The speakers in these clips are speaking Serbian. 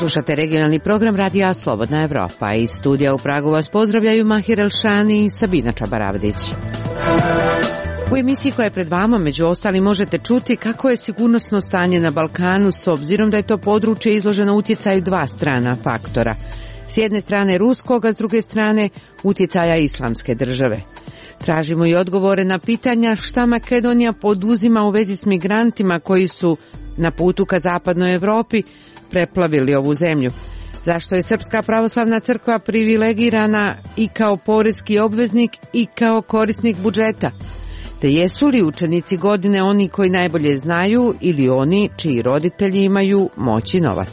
Slušate regionalni program Radija Slobodna Evropa. Iz studija u Pragu vas pozdravljaju Mahir Elšani i Sabina Čabaravdić. U emisiji koja je pred vama, među ostalim, možete čuti kako je sigurnosno stanje na Balkanu s obzirom da je to područje izloženo utjecaju dva strana faktora. S jedne strane ruskog, a s druge strane utjecaja islamske države. Tražimo i odgovore na pitanja šta Makedonija poduzima u vezi s migrantima koji su na putu ka zapadnoj Evropi preplavili ovu zemlju. Zašto je Srpska pravoslavna crkva privilegirana i kao poreski obveznik i kao korisnik budžeta? Te jesu li učenici godine oni koji najbolje znaju ili oni čiji roditelji imaju moć i novac?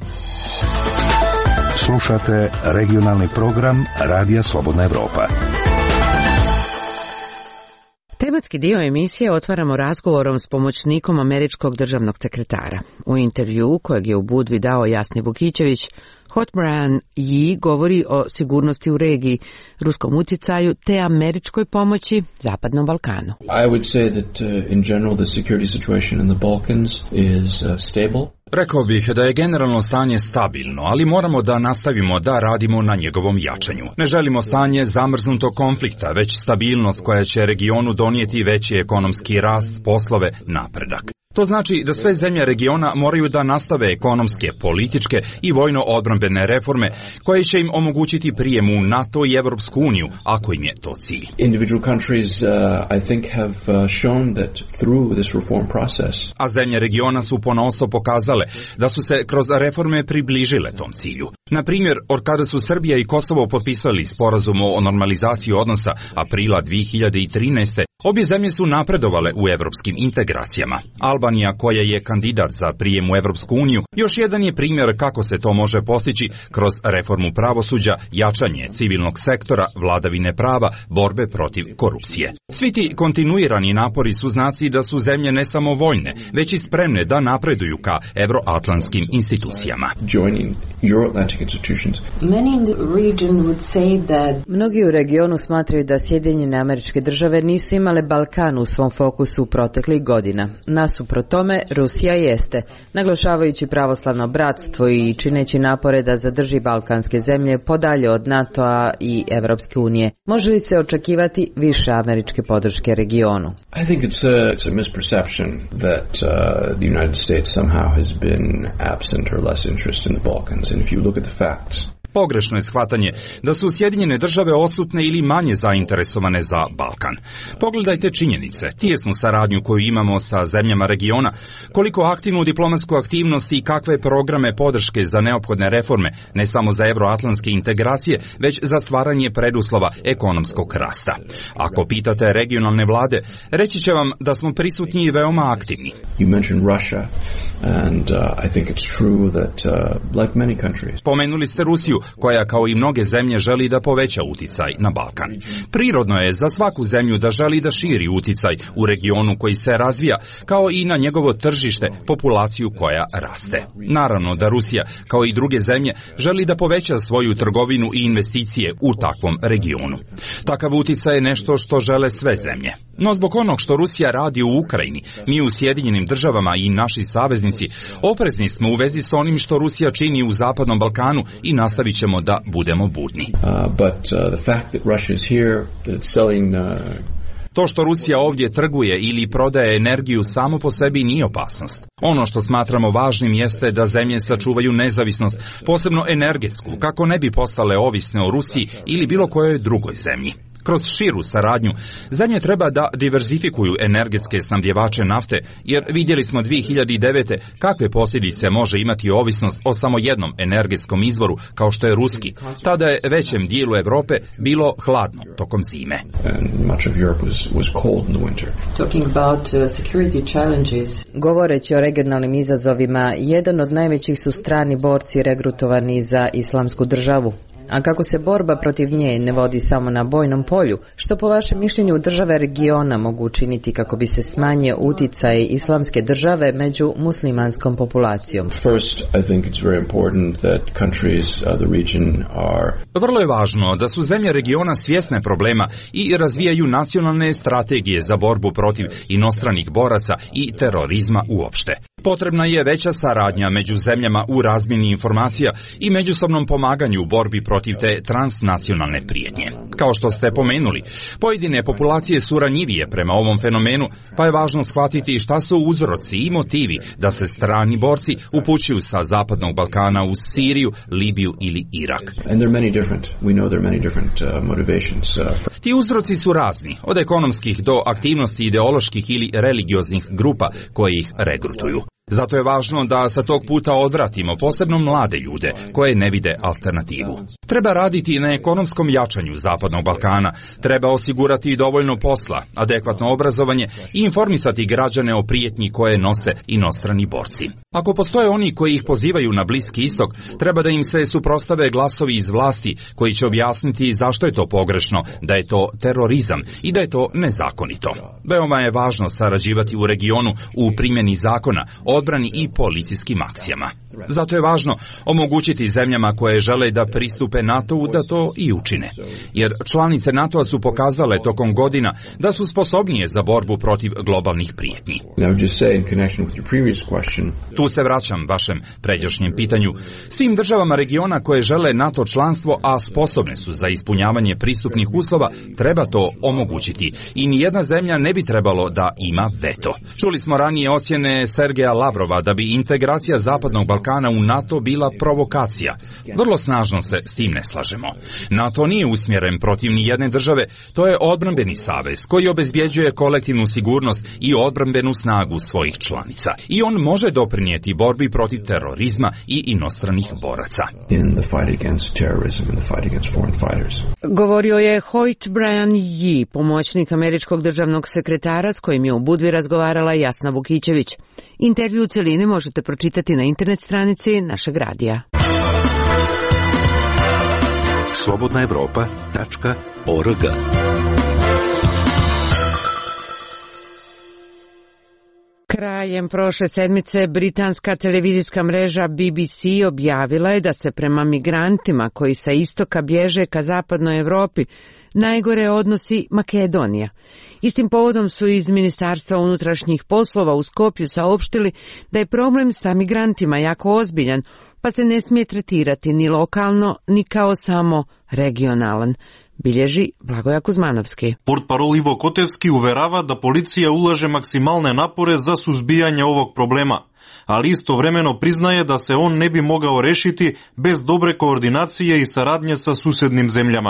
Slušate regionalni program Radija Slobodna Evropa. Tematski dio emisije otvaramo razgovorom s pomoćnikom američkog državnog sekretara. U intervjuu kojeg je u Budvi dao Jasni Vukićević, Hotmaran Yi govori o sigurnosti u regiji, ruskom utjecaju te američkoj pomoći Zapadnom Balkanu. I would say that in general the security situation in the Balkans is stable. Rekao bih da je generalno stanje stabilno, ali moramo da nastavimo da radimo na njegovom jačanju. Ne želimo stanje zamrznutog konflikta, već stabilnost koja će regionu donijeti veći ekonomski rast, poslove, napredak. To znači da sve zemlje regiona moraju da nastave ekonomske, političke i vojno-odbrambene reforme koje će im omogućiti prijem u NATO i Evropsku uniju, ako im je to cilj. Individual countries, I think, have shown that through this reform process. A zemlje regiona su ponosno pokazale da su se kroz reforme približile tom cilju. Na primjer, od kada su Srbija i Kosovo potpisali sporazum o normalizaciji odnosa aprila 2013. Obje zemlje su napredovale u evropskim integracijama. Albanija, koja je kandidat za prijem u Evropsku uniju, još jedan je primjer kako se to može postići kroz reformu pravosuđa, jačanje civilnog sektora, vladavine prava, borbe protiv korupcije. Svi ti kontinuirani napori su znaci da su zemlje ne samo voljne, već i spremne da napreduju ka evroatlantskim institucijama. Mnogi u regionu smatraju da Sjedinjene Američke Države nisu imale Balkan u svom fokusu proteklih godina. Nasuprot tome, Rusija jeste, naglašavajući pravoslavno bratstvo i čineći napore da zadrži balkanske zemlje podalje od NATO-a i Evropske unije. Može li se očekivati više američke podrške regionu? I think it's a misperception that the United States somehow has been absent or less interested in the Balkans. And if you look at the facts, pogrešno je shvatanje da su Sjedinjene Države odsutne ili manje zainteresovane za Balkan. Pogledajte činjenice, tijesnu saradnju koju imamo sa zemljama regiona, koliko aktivnu diplomatsku aktivnost i kakve programe podrške za neophodne reforme, ne samo za evroatlantske integracije, već za stvaranje preduslova ekonomskog rasta. Ako pitate regionalne vlade, reći će vam da smo prisutni i veoma aktivni. You mentioned Russia, and I think it's true that like many countries. Pomenuli ste Rusiju, koja kao i mnoge zemlje želi da poveća uticaj na Balkan. Prirodno je za svaku zemlju da želi da širi uticaj u regionu koji se razvija, kao i na njegovo tržište, populaciju koja raste. Naravno da Rusija, kao i druge zemlje, želi da poveća svoju trgovinu i investicije u takvom regionu. Takav uticaj je nešto što žele sve zemlje. No zbog onog što Rusija radi u Ukrajini, mi u Sjedinjenim Državama i naši saveznici oprezni smo u vezi s onim što Rusija čini u Zapadnom Balkanu i nastavit ćemo da budemo budni. To što Rusija ovdje trguje ili prodaje energiju samo po sebi nije opasnost. Ono što smatramo važnim jeste da zemlje sačuvaju nezavisnost, posebno energetsku, kako ne bi postale ovisne o Rusiji ili bilo kojoj drugoj zemlji. Kroz širu saradnju, zemlje treba da diverzifikuju energetske snabdjevače nafte, jer vidjeli smo 2009. kakve posljedice može imati ovisnost o samo jednom energetskom izvoru, kao što je ruski. Tada je većem dijelu Europe bilo hladno tokom zime. Govoreći o regionalnim izazovima, jedan od najvećih su strani borci regrutovani za Islamsku državu. A kako se borba protiv nje ne vodi samo na bojnom polju, što po vašem mišljenju države regiona mogu učiniti kako bi se smanjio uticaj Islamske države među muslimanskom populacijom? Vrlo je važno da su zemlje regiona svjesne problema i razvijaju nacionalne strategije za borbu protiv inostranih boraca i terorizma uopšte. Potrebna je veća saradnja među zemljama u razmjeni informacija i međusobnom pomaganju u borbi protiv te transnacionalne prijetnje. Kao što ste pomenuli, pojedine populacije su ranjivije prema ovom fenomenu, pa je važno shvatiti šta su uzroci i motivi da se strani borci upućuju sa Zapadnog Balkana u Siriju, Libiju ili Irak. Ti uzroci su razni, od ekonomskih do aktivnosti ideoloških ili religioznih grupa koje ih regrutuju. Zato je važno da sa tog puta odvratimo posebno mlade ljude koje ne vide alternativu. Treba raditi na ekonomskom jačanju Zapadnog Balkana, treba osigurati dovoljno posla, adekvatno obrazovanje i informisati građane o prijetnji koje nose inostrani borci. Ako postoje oni koji ih pozivaju na Bliski istok, treba da im se suprotstave glasovi iz vlasti koji će objasniti zašto je to pogrešno, da je to terorizam i da je to nezakonito. Veoma je važno sarađivati u regionu u primjeni zakona, odbrani i policijskim akcijama. Zato je važno omogućiti zemljama koje žele da pristupe NATO-u da to i učine. Jer članice NATO-a su pokazale tokom godina da su sposobnije za borbu protiv globalnih prijetnji. Tu se vraćam vašem pređašnjem pitanju. Svim državama regiona koje žele NATO članstvo, a sposobne su za ispunjavanje pristupnih uslova, treba to omogućiti. I nijedna zemlja ne bi trebalo da ima veto. Čuli smo ranije ocjene Sergeja Lavrova da bi integracija Zapadnog Balkana u NATO bila provokacija. Vrlo snažno se s tim ne slažemo. NATO nije usmjeren protiv nijedne države, to je odbrambeni savez koji obezbjeđuje kolektivnu sigurnost i odbrambenu snagu svojih članica. I on može doprinijeti borbi protiv terorizma i inostranih boraca. Govorio je Hoyt Brian Yee, pomoćnik američkog državnog sekretara s kojim je u Budvi razgovarala Jasna Vukićević. Intervju u cjelini možete pročitati na internet stranici našeg radija. slobodnaevropa.org. Krajem prošle sedmice britanska televizijska mreža BBC objavila je da se prema migrantima koji sa istoka bježe ka zapadnoj Europi najgore odnosi Makedonija. Istim povodom su iz Ministarstva unutrašnjih poslova u Skopju saopštili da je problem sa migrantima jako ozbiljan, pa se ne smije tretirati ni lokalno, ni kao samo regionalan, bilježi Blagoja Kuzmanovski. Portparol Ivo Kotevski uverava da policija ulaže maksimalne napore za suzbijanje ovog problema, ali istovremeno priznaje da se on ne bi mogao rešiti bez dobre koordinacije i saradnje sa susednim zemljama.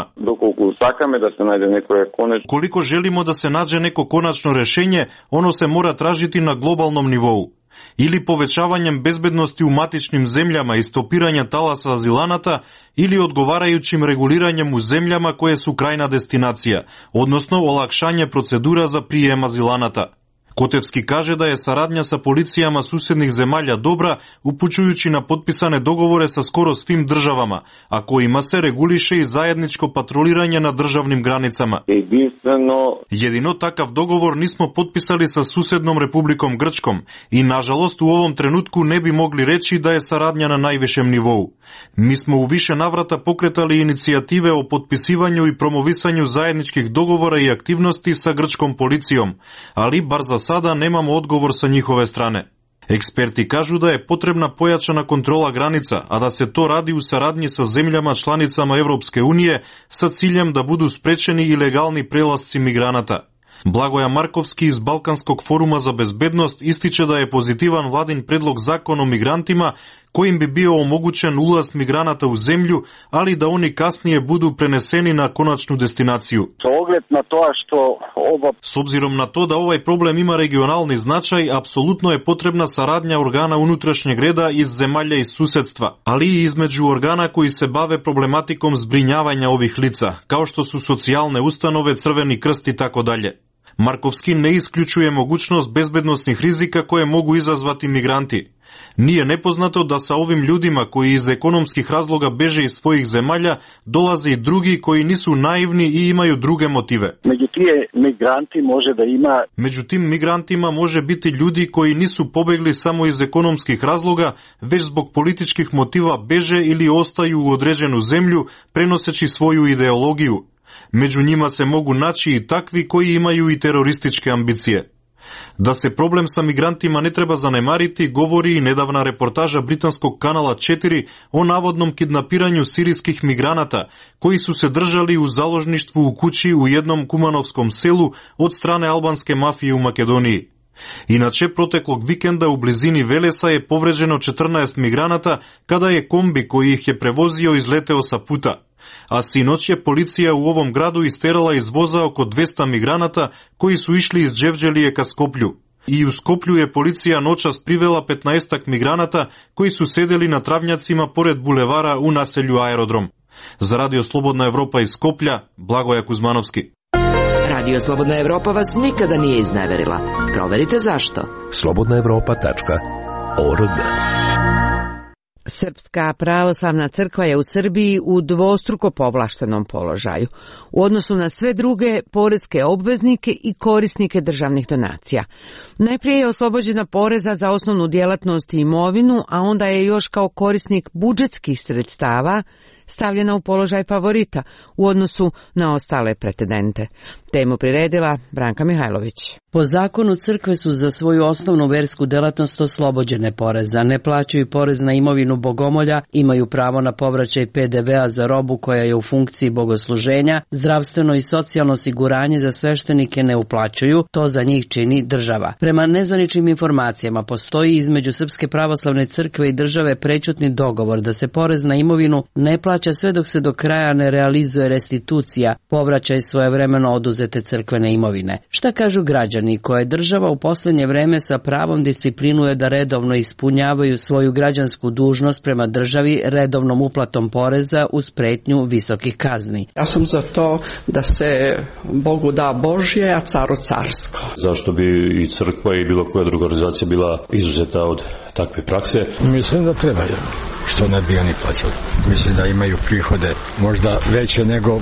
Koliko želimo da se nađe neko konačno rešenje, ono se mora tražiti na globalnom nivou. Ili povećavanjem bezbednosti u matičnim zemljama i stopiranja talasa azilanata, ili odgovarajućim reguliranjem u zemljama koje su krajna destinacija, odnosno olakšanje procedura za prijem azilanata. Kotevski kaže da je saradnja sa policijama susednih zemalja dobra, upućujući na potpisane dogovore sa skoro svim državama, a kojima se reguliše i zajedničko patroliranje na državnim granicama. Jedino takav dogovor nismo potpisali sa susednom Republikom Grčkom i nažalost u ovom trenutku ne bi mogli reći da je saradnja na najvišem nivou. Mi smo u više navrata pokretali inicijative o potpisivanju i promovisanju zajedničkih dogovora i aktivnosti sa grčkom policijom, ali bar za sada nemamo odgovor sa njihove strane. Eksperti kažu da je potrebna pojačana kontrola granica, a da se to radi u saradnji sa zemljama članicama Europske unije sa ciljem da budu sprečeni ilegalni prelasci migranata. Blagoja Markovski iz Balkanskog foruma za bezbednost ističe da je pozitivan vladin predlog zakona o migrantima kojim bi bio omogućen ulaz migranata u zemlju, ali da oni kasnije budu preneseni na konačnu destinaciju. S obzirom na to da ovaj problem ima regionalni značaj, apsolutno je potrebna saradnja organa unutrašnjeg reda iz zemalja iz susedstva, ali i između organa koji se bave problematikom zbrinjavanja ovih lica, kao što su socijalne ustanove, Crveni krst i tako dalje. Markovski ne isključuje mogućnost bezbednosnih rizika koje mogu izazvati migranti. Nije nepoznato da sa ovim ljudima koji iz ekonomskih razloga beže iz svojih zemalja dolaze i drugi koji nisu naivni i imaju druge motive. Među tim migrantima može biti ljudi koji nisu pobegli samo iz ekonomskih razloga, već zbog političkih motiva beže ili ostaju u određenu zemlju prenoseći svoju ideologiju. Među njima se mogu naći i takvi koji imaju i terorističke ambicije. Da se problem sa migrantima ne treba zanemariti, govori i nedavna reportaža britanskog kanala 4 o navodnom kidnapiranju sirijskih migranata, koji su se držali u založništvu u kući u jednom kumanovskom selu od strane albanske mafije u Makedoniji. Inače, proteklog vikenda u blizini Velesa je povređeno 14 migranata kada je kombi koji ih je prevozio izleteo sa puta. A sinoć je policija u ovom gradu isterala iz voza oko 200 migranata koji su išli iz Đevđelije ka Skoplju. I u Skoplju je policija noćas privela 15 migranata koji su sedeli na travnjacima pored bulevara u naselju Aerodrom. Za Radio Slobodna Evropa iz Skoplja, Blagoja Kuzmanovski. Radio Slobodna Evropa vas nikada nije izneverila. Proverite zašto. slobodnaevropa.org. Srpska pravoslavna crkva je u Srbiji u dvostruko povlaštenom položaju u odnosu na sve druge poreske obveznike i korisnike državnih donacija. Najprije je oslobođena poreza za osnovnu djelatnost i imovinu, a onda je još kao korisnik budžetskih sredstava stavljena u položaj favorita u odnosu na ostale pretendente. Temu priredila Branka Mihajlović. Po zakonu crkve su za svoju osnovnu versku delatnost oslobođene poreza, ne plaćaju porez na imovinu bogomolja, imaju pravo na povraćaj PDV-a za robu koja je u funkciji bogosluženja, zdravstveno i socijalno osiguranje za sveštenike ne uplaćuju, to za njih čini država. Prema nezvaničnim informacijama postoji između Srpske pravoslavne crkve i države prećutni dogovor da se porez na imovinu ne plaća sve dok se do kraja ne realizuje restitucija, povraćaj svojevremeno oduzete crkvene imovine. Šta kažu građani koje država u posljednje vreme sa pravom disciplinuje da redovno ispunjavaju svoju građansku dužnost prema državi redovnom uplatom poreza uz pretnju visokih kazni? Ja sam za to da se Bogu da Božje, a caru carsko. Zašto bi i crkva i bilo koja druga organizacija bila izuzeta od takve prakse? Mislim da treba, što ne bi oni plaćali. Mislim da imaju prihode možda veće nego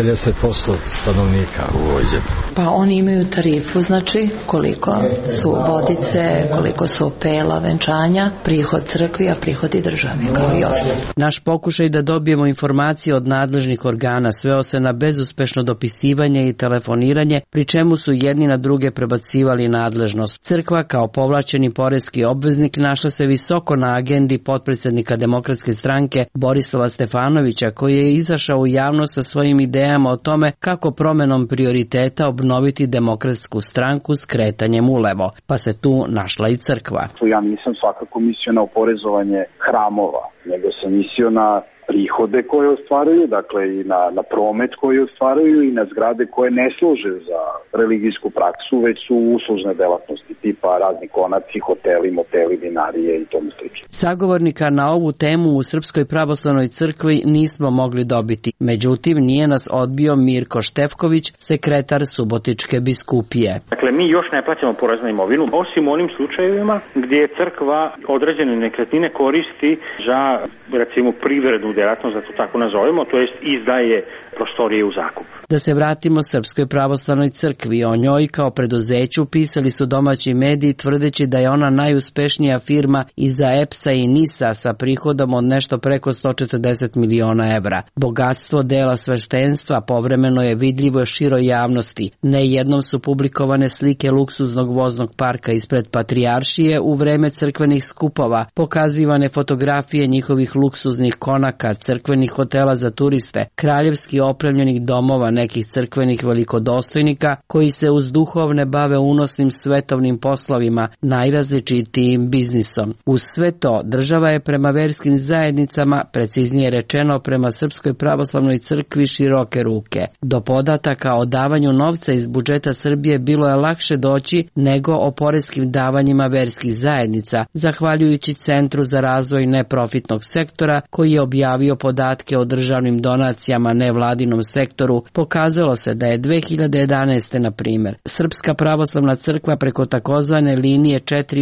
50% stanovnika u ovoj zemlji. Pa oni imaju tarifu, znači koliko su vodice, koliko su opela, venčanja, prihod crkvi, a prihodi državi kao i ostali. Naš pokušaj da dobijemo informacije od nadležnih organa sveo se na bezuspešno dopisivanje i telefoniranje, pri čemu su jedni na druge prebacivali nadležnost. Crkva kao povlačeni poreski obveznik našla se visoko na agendi potpredsjednika Demokratske stranke Borislava Stefanovića, koji je izašao u javnost sa svojim idejama o tome kako promenom prioriteta obnoviti Demokratsku stranku s kretanjem ulevo, pa se tu našla i crkva. Ja nisam svakako mislio na oporezovanje hramova, nego sam mislio na prihode koje ostvaruju, dakle i na promet koji ostvaruju i na zgrade koje ne služe za religijsku praksu, već su uslužne delatnosti tipa razni konaci, hoteli, moteli, vinarije i tomu slično. Sagovornika na ovu temu u Srpskoj pravoslavnoj crkvi nismo mogli dobiti. Međutim, nije nas odbio Mirko Štefković, sekretar Subotičke biskupije. Dakle, mi još ne plaćamo porez na imovinu, osim u onim slučajevima gdje crkva određene nekretnine koristi za, recimo, privrednu djelatnost, da to tako nazovemo, to jest izdaje prostorije u zakup. Da se vratimo Srpskoj pravoslavnoj crkvi, o njoj kao preduzeću pisali su domaći mediji tvrdeći da je ona najuspešnija firma iza EPS-a i NIS-a sa prihodom od nešto preko 140 miliona evra. Bogatstvo dela sveštenstva povremeno je vidljivo široj javnosti. Nejednom su publikovane slike luksuznog voznog parka ispred Patrijaršije u vreme crkvenih skupova, pokazivane fotografije njihovih luksuznih konaka, crkvenih hotela za turiste, kraljevski opremljenih domova nekih crkvenih velikodostojnika koji se uz duhovne bave unosnim svetovnim poslovima, najrazličitijim biznisom. Uz sve to, država je prema verskim zajednicama, preciznije rečeno prema Srpskoj pravoslavnoj crkvi, široke ruke. Do podataka o davanju novca iz budžeta Srbije bilo je lakše doći nego o poreskim davanjima verskih zajednica, zahvaljujući Centru za razvoj neprofitnog sektora koji je objavio podatke o državnim donacijama nevladinom sektoru. Pokazalo se da je 2011. na primjer Srpska pravoslavna crkva preko takozvane linije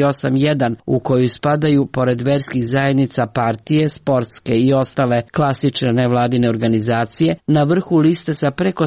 481 u koju spadaju pored verskih zajednica partije, sportske i ostale klasične nevladine organizacije na vrhu liste sa preko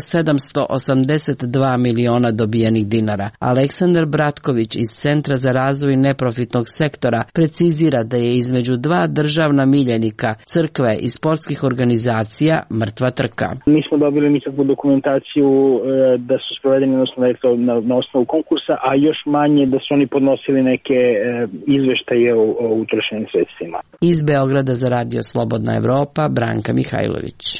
782 miliona dobijenih dinara. Aleksandar Bratković iz Centra za razvoj neprofitnog sektora precizira da je između dva državna miljenika, crkve i sportskih organizacija mrtva trka. Nismo dobili nikakvu dokumentaciju da su sprovedeni na osnovu konkursa, a još manje da su oni podnosili neke izveštaje o utrošenim sredstvima. Iz Beograda za Radio Slobodna Evropa, Branka Mihajlović.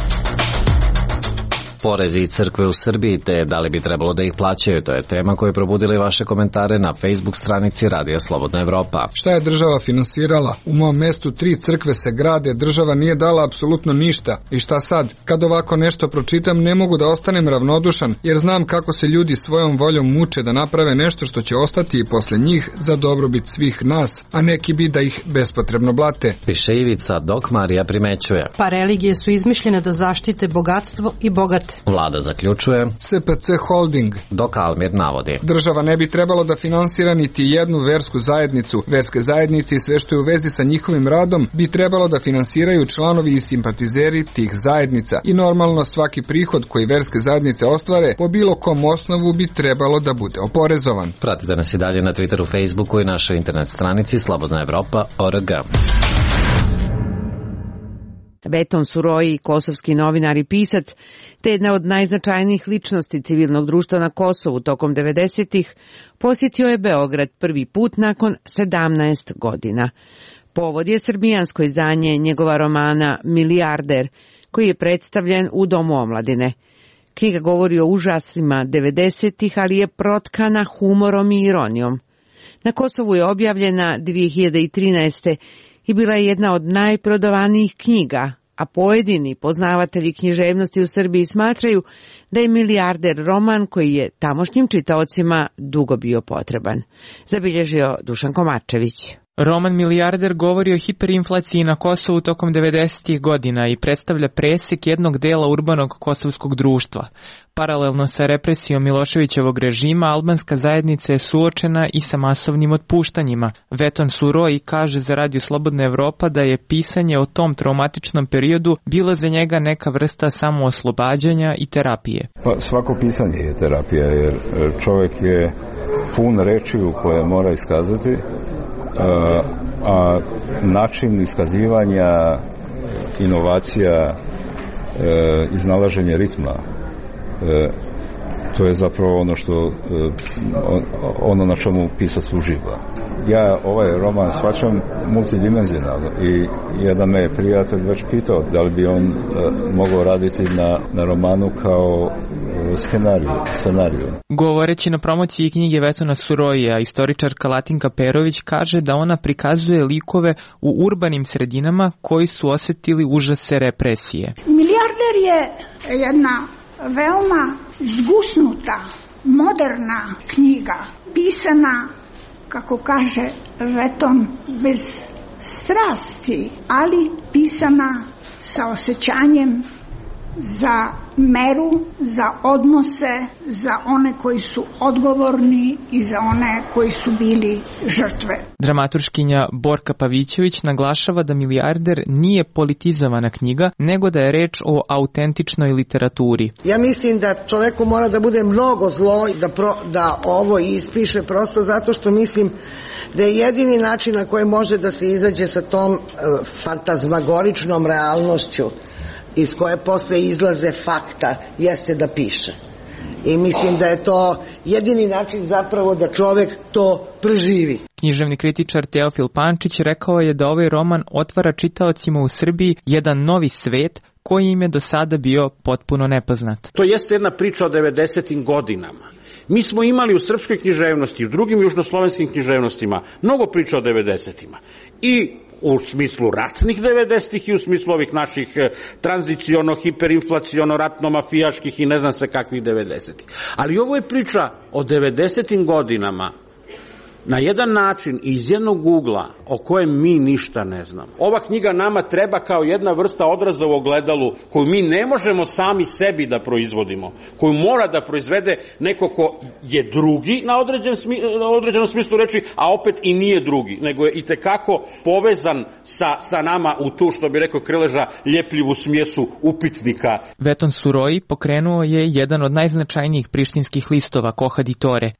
Porezi i crkve u Srbiji, te da li bi trebalo da ih plaćaju, to je tema koju probudili vaše komentare na Facebook stranici Radija Slobodna Evropa. Šta je država finansirala? U mom mestu 3 crkve se grade, država nije dala apsolutno ništa. I šta sad? Kad ovako nešto pročitam, ne mogu da ostanem ravnodušan, jer znam kako se ljudi svojom voljom muče da naprave nešto što će ostati i posle njih za dobrobit svih nas, a neki bi da ih bespotrebno blate. Piše Ivica, dok Marija primećuje. Pa religije su izmišljene da zaštite bogatstvo i bogate. Vlada zaključuje. SPC Holding. Dok Almir navodi. Država ne bi trebalo da finansira niti jednu versku zajednicu. Verske zajednice i sve što je u vezi sa njihovim radom bi trebalo da finansiraju članovi i simpatizeri tih zajednica. I normalno svaki prihod koji verske zajednice ostvare po bilo kom osnovu bi trebalo da bude oporezovan. Pratite nas i dalje na Twitteru, Facebooku i našoj internet stranici slobodnaevropa.org. Veton Suroji, kosovski novinar i pisac, te jedna od najznačajnijih ličnosti civilnog društva na Kosovu tokom 90-ih, posjetio je Beograd prvi put nakon 17 godina. Povod je srbijansko izdanje njegova romana Milijarder, koji je predstavljen u Domu omladine. Knjiga govori o užasima 90-ih, ali je protkana humorom i ironijom. Na Kosovu je objavljena 2013. i bila je jedna od najprodavanijih knjiga, a pojedini poznavatelji književnosti u Srbiji smatraju da je Milijarder roman koji je tamošnjim čitaocima dugo bio potreban. Zabilježio Dušan Komarčević. Roman Milijarder govori o hiperinflaciji na Kosovu tokom 90-ih godina i predstavlja presek jednog dela urbanog kosovskog društva. Paralelno sa represijom Miloševićevog režima, albanska zajednica je suočena i sa masovnim otpuštanjima. Veton Suroji kaže za Radio Slobodna Evropa da je pisanje o tom traumatičnom periodu bilo za njega neka vrsta samooslobađanja i terapije. Pa svako pisanje je terapija, jer čovjek je pun rečiju koje mora iskazati, a način iskazivanja, inovacija, iznalaženje ritma, to je zapravo ono na čemu pisac uživa. Ja ovaj roman shvaćam multidimenzionalno i jedan me je prijatelj već pitao da li bi on mogao raditi na romanu kao scenariju. Govoreći na promociji knjige Vetona Surojija, istoričarka Latinka Perović kaže da ona prikazuje likove u urbanim sredinama koji su osetili užase represije. Milijarder je jedna veoma zgusnuta, moderna knjiga, pisana, kako kaže Veton, bez strasti, ali pisana sa osjećanjem za meru, za odnose, za one koji su odgovorni i za one koji su bili žrtve. Dramaturškinja Borka Pavićević naglašava da Milijarder nije politizovana knjiga, nego da je reč o autentičnoj literaturi. Ja mislim da čoveku mora da bude mnogo zlo da ovo ispiše, prosto zato što mislim da je jedini način na koji može da se izađe sa tom fantazmagoričnom realnošću iz koje posle izlaze fakta, jeste da piše. I mislim da je to jedini način zapravo da čovek to preživi. Književni kritičar Teofil Pančić rekao je da ovaj roman otvara čitaocima u Srbiji jedan novi svet koji im je do sada bio potpuno nepoznat. To jeste jedna priča o 90. godinama. Mi smo imali u srpskoj književnosti i u drugim južnoslovenskim književnostima mnogo priča o 90-ima. I u smislu ratnih 90-ih i u smislu ovih naših tranziciono, hiperinflaciono, ratno-mafijaških i ne znam sve kakvih 90-ih. Ali ovo je priča o 90-im godinama na jedan način i iz jednog ugla o kojem mi ništa ne znamo. Ova knjiga nama treba kao jedna vrsta odraza u ogledalu koju mi ne možemo sami sebi da proizvodimo, koju mora da proizvede neko ko je drugi na određenom smislu reči, a opet i nije drugi, nego je itekako povezan sa nama u tu, što bi rekao Krleža, ljepljivu smjesu upitnika. Veton Suroji pokrenuo je jedan od najznačajnijih prištinskih listova, Koha di Tore.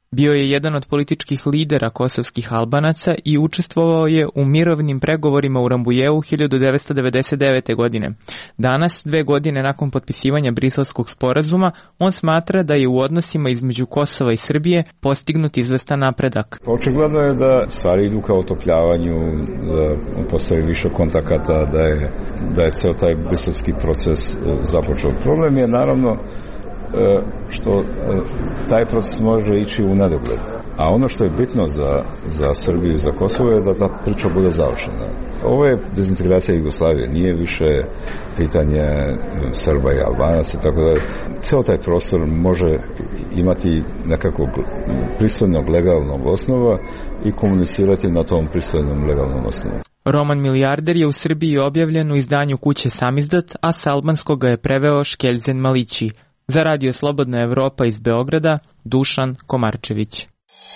Bio je jedan od političkih lidera kosovskih Albanaca i učestvovao je u mirovnim pregovorima u Rambujevu 1999. godine. Danas, 2 godine nakon potpisivanja Briselskog sporazuma, on smatra da je u odnosima između Kosova i Srbije postignut izvestan napredak. Očigledno je da stvari idu ka otopljavanju, da postoji više kontakata, da je ceo taj briselski proces započeo. Problem je naravno što taj proces može ići u nedogled. A ono što je bitno za Srbiju i za Kosovo je da ta priča bude završena. Ovo je dezintegracija Jugoslavije, nije više pitanje Srba i Albanaca, tako da ceo taj prostor može imati nekako pristojnog legalnog osnova i komunicirati na tom pristojnom legalnom osnovu. Roman Milijarder je u Srbiji objavljen u izdanju kuće Samizdat, a s albanskog ga je preveo Škeljzen Malići. Za Radio Slobodna Evropa iz Beograda, Dušan Komarčević.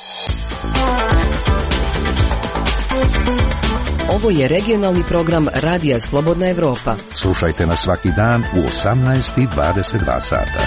Ovo je regionalni program Radija Slobodna Evropa. Slušajte nas svaki dan u 18:22 sata.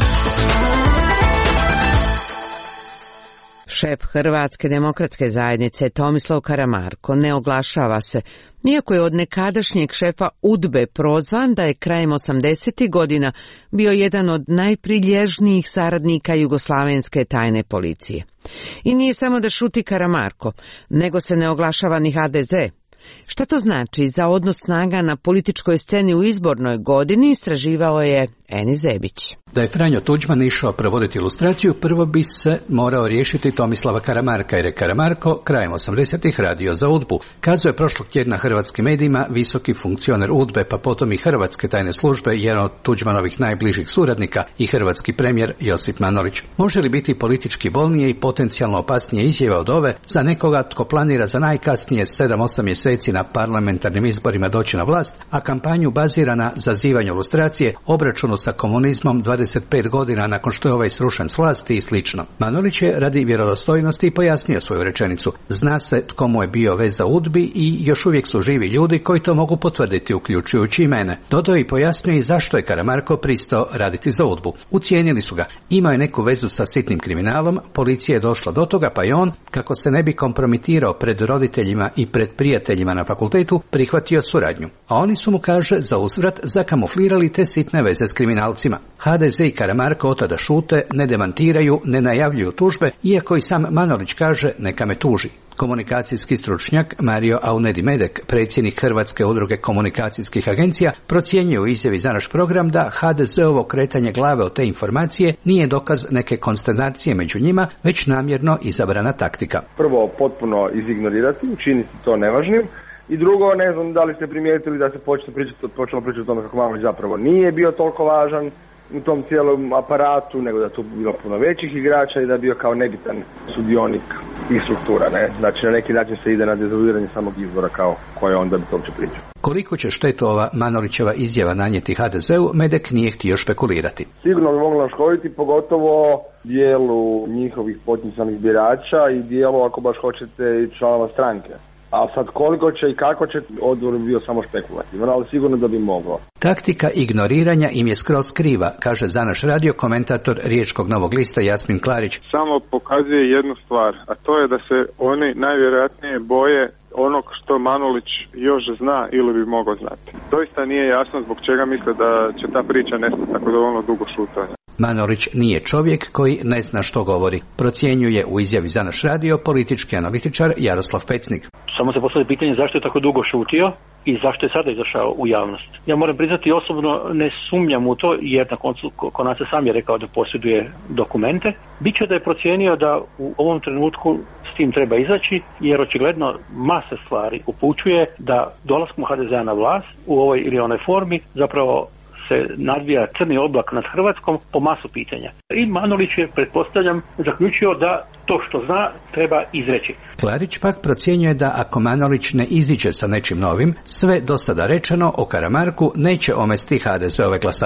Šef Hrvatske demokratske zajednice Tomislav Karamarko ne oglašava se, iako je od nekadašnjeg šefa UDBE prozvan da je krajem 80. godina bio jedan od najprilježnijih saradnika jugoslavenske tajne policije. I nije samo da šuti Karamarko, nego se ne oglašava ni HDZ. Šta to znači za odnos snaga na političkoj sceni u izbornoj godini, istraživao je Eni Zebić. Da je Franjo Tuđman išao provoditi ilustraciju, prvo bi se morao riješiti Tomislava Karamarka, jer je Karamarko krajem 80-ih radio za UDBU. Kazao je prošlog tjedna hrvatskim medijima visoki funkcioner UDBE, pa potom i hrvatske tajne službe, jedan od Tuđmanovih najbližih suradnika i hrvatski premijer Josip Manolić. Može li biti politički bolnije i potencijalno opasnije izjava od ove za nekoga tko planira za najkasnije 7-8 mjeseci na parlamentarnim izborima doći na vlast, a kampanju bazira na zazivanju lustracije, obračunu sa komunizmom 25 godina nakon što je ovaj srušen s vlasti i slično. Manolić je radi vjerodostojnosti pojasnio svoju rečenicu. Zna se tko mu je bio vez za UDBI i još uvijek su živi ljudi koji to mogu potvrditi, uključujući i mene. Dodao i pojasnio i zašto je Karamarko pristao raditi za UDBU. Ucijenili su ga. Imao je neku vezu sa sitnim kriminalom, policija je došla do toga, pa je on, kako se ne bi kompromitirao pred roditeljima i pred prijateljima na fakultetu, prihvatio suradnju. A oni su mu, kaže, za uzvrat zakamuflirali te sitne veze s kriminalcima. HDZ i Karamarko od tada šute, ne demantiraju, ne najavljuju tužbe, iako i sam Manolić kaže neka me tuži. Komunikacijski stručnjak Mario Aunedi-Medek, predsjednik Hrvatske udruge komunikacijskih agencija, procjenjuje u izjavi za naš program da HDZ-ovo kretanje glave od te informacije nije dokaz neke konsternacije među njima, već namjerno izabrana taktika. Prvo, potpuno izignorirati, učiniti to nevažnim. I drugo, ne znam da li ste primijetili da se počelo pričati o tome kako Manolić zapravo nije bio toliko važan u tom cijelom aparatu, nego da tu bilo puno većih igrača i da je bio kao nebitan sudionik tih struktura. Ne? Znači na neki način se ide na dezavuiranje samog izbora kao koje onda bi to uopće pričao. Koliko će štetu ova Manolićeva izjava nanijeti HDZ-u, Medek nije htio špekulirati. Sigurno bi moglo naškoditi, pogotovo dijelu njihovih potencijalnih birača i dijelu, ako baš hoćete, i članova stranke. A sad koliko će i kako će, odgovor bi bio samo špekulativan, ali sigurno da bi moglo. Taktika ignoriranja im je skroz kriva, kaže za naš radio komentator Riječkog Novog lista Jasmin Klarić. Samo pokazuje jednu stvar, a to je da se oni najvjerojatnije boje onog što Manolić još zna ili bi mogao znati. Doista nije jasno zbog čega misle da će ta priča nestati tako dovoljno dugo šutanja. Manolić nije čovjek koji ne zna što govori, procjenjuje u izjavi za naš radio politički analitičar Jaroslav Pecnik. Samo se postavlja pitanje zašto je tako dugo šutio i zašto je sada izašao u javnost. Ja moram priznati, osobno ne sumnjam u to, jer na koncu konac sam je rekao da posjeduje dokumente. Biće da je procijenio da u ovom trenutku s tim treba izaći, jer očigledno masa stvari upućuje da dolaskom HDZ-a na vlast u ovoj ili onoj formi zapravo se nadvija crni oblak nad Hrvatskom po masu pitanja. I Manolić je, pretpostavljam, zaključio da to što zna treba izreći. Klarić pak procjenjuje da ako Manolić ne iziđe sa nečim novim, sve do sada rečeno o Karamarku neće omesti HDZ-ove glasače.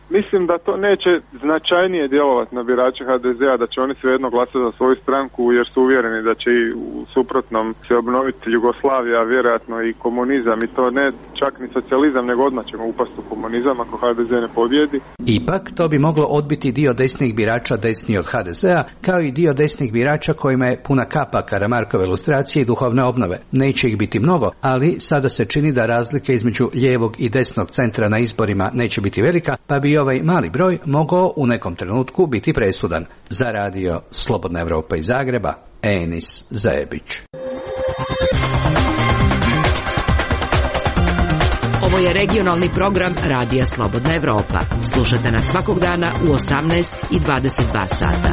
Mislim da to neće značajnije djelovati na birače HDZ-a, da će oni svejedno glasati za svoju stranku jer su uvjereni da će i u suprotnom se obnoviti Jugoslavija, vjerojatno i komunizam, i to ne čak ni socijalizam, nego odmah ćemo upasti u komunizam ako HDZ ne pobjedi. Ipak to bi moglo odbiti dio desnih birača desniji od HDZ-a, kao i dio desnih birača kojima je puna kapa Karamarkove lustracije i duhovne obnove. Neće ih biti mnogo, ali sada se čini da razlike između lijevog i desnog centra na izborima neće biti velika, pa bi ovaj mali broj mogao u nekom trenutku biti presudan. Za radio Slobodna Evropa iz Zagreba, Enis Zajebić. Ovo je regionalni program Radija Slobodna Evropa. Slušajte nas svakog dana u 18 i 22 sata.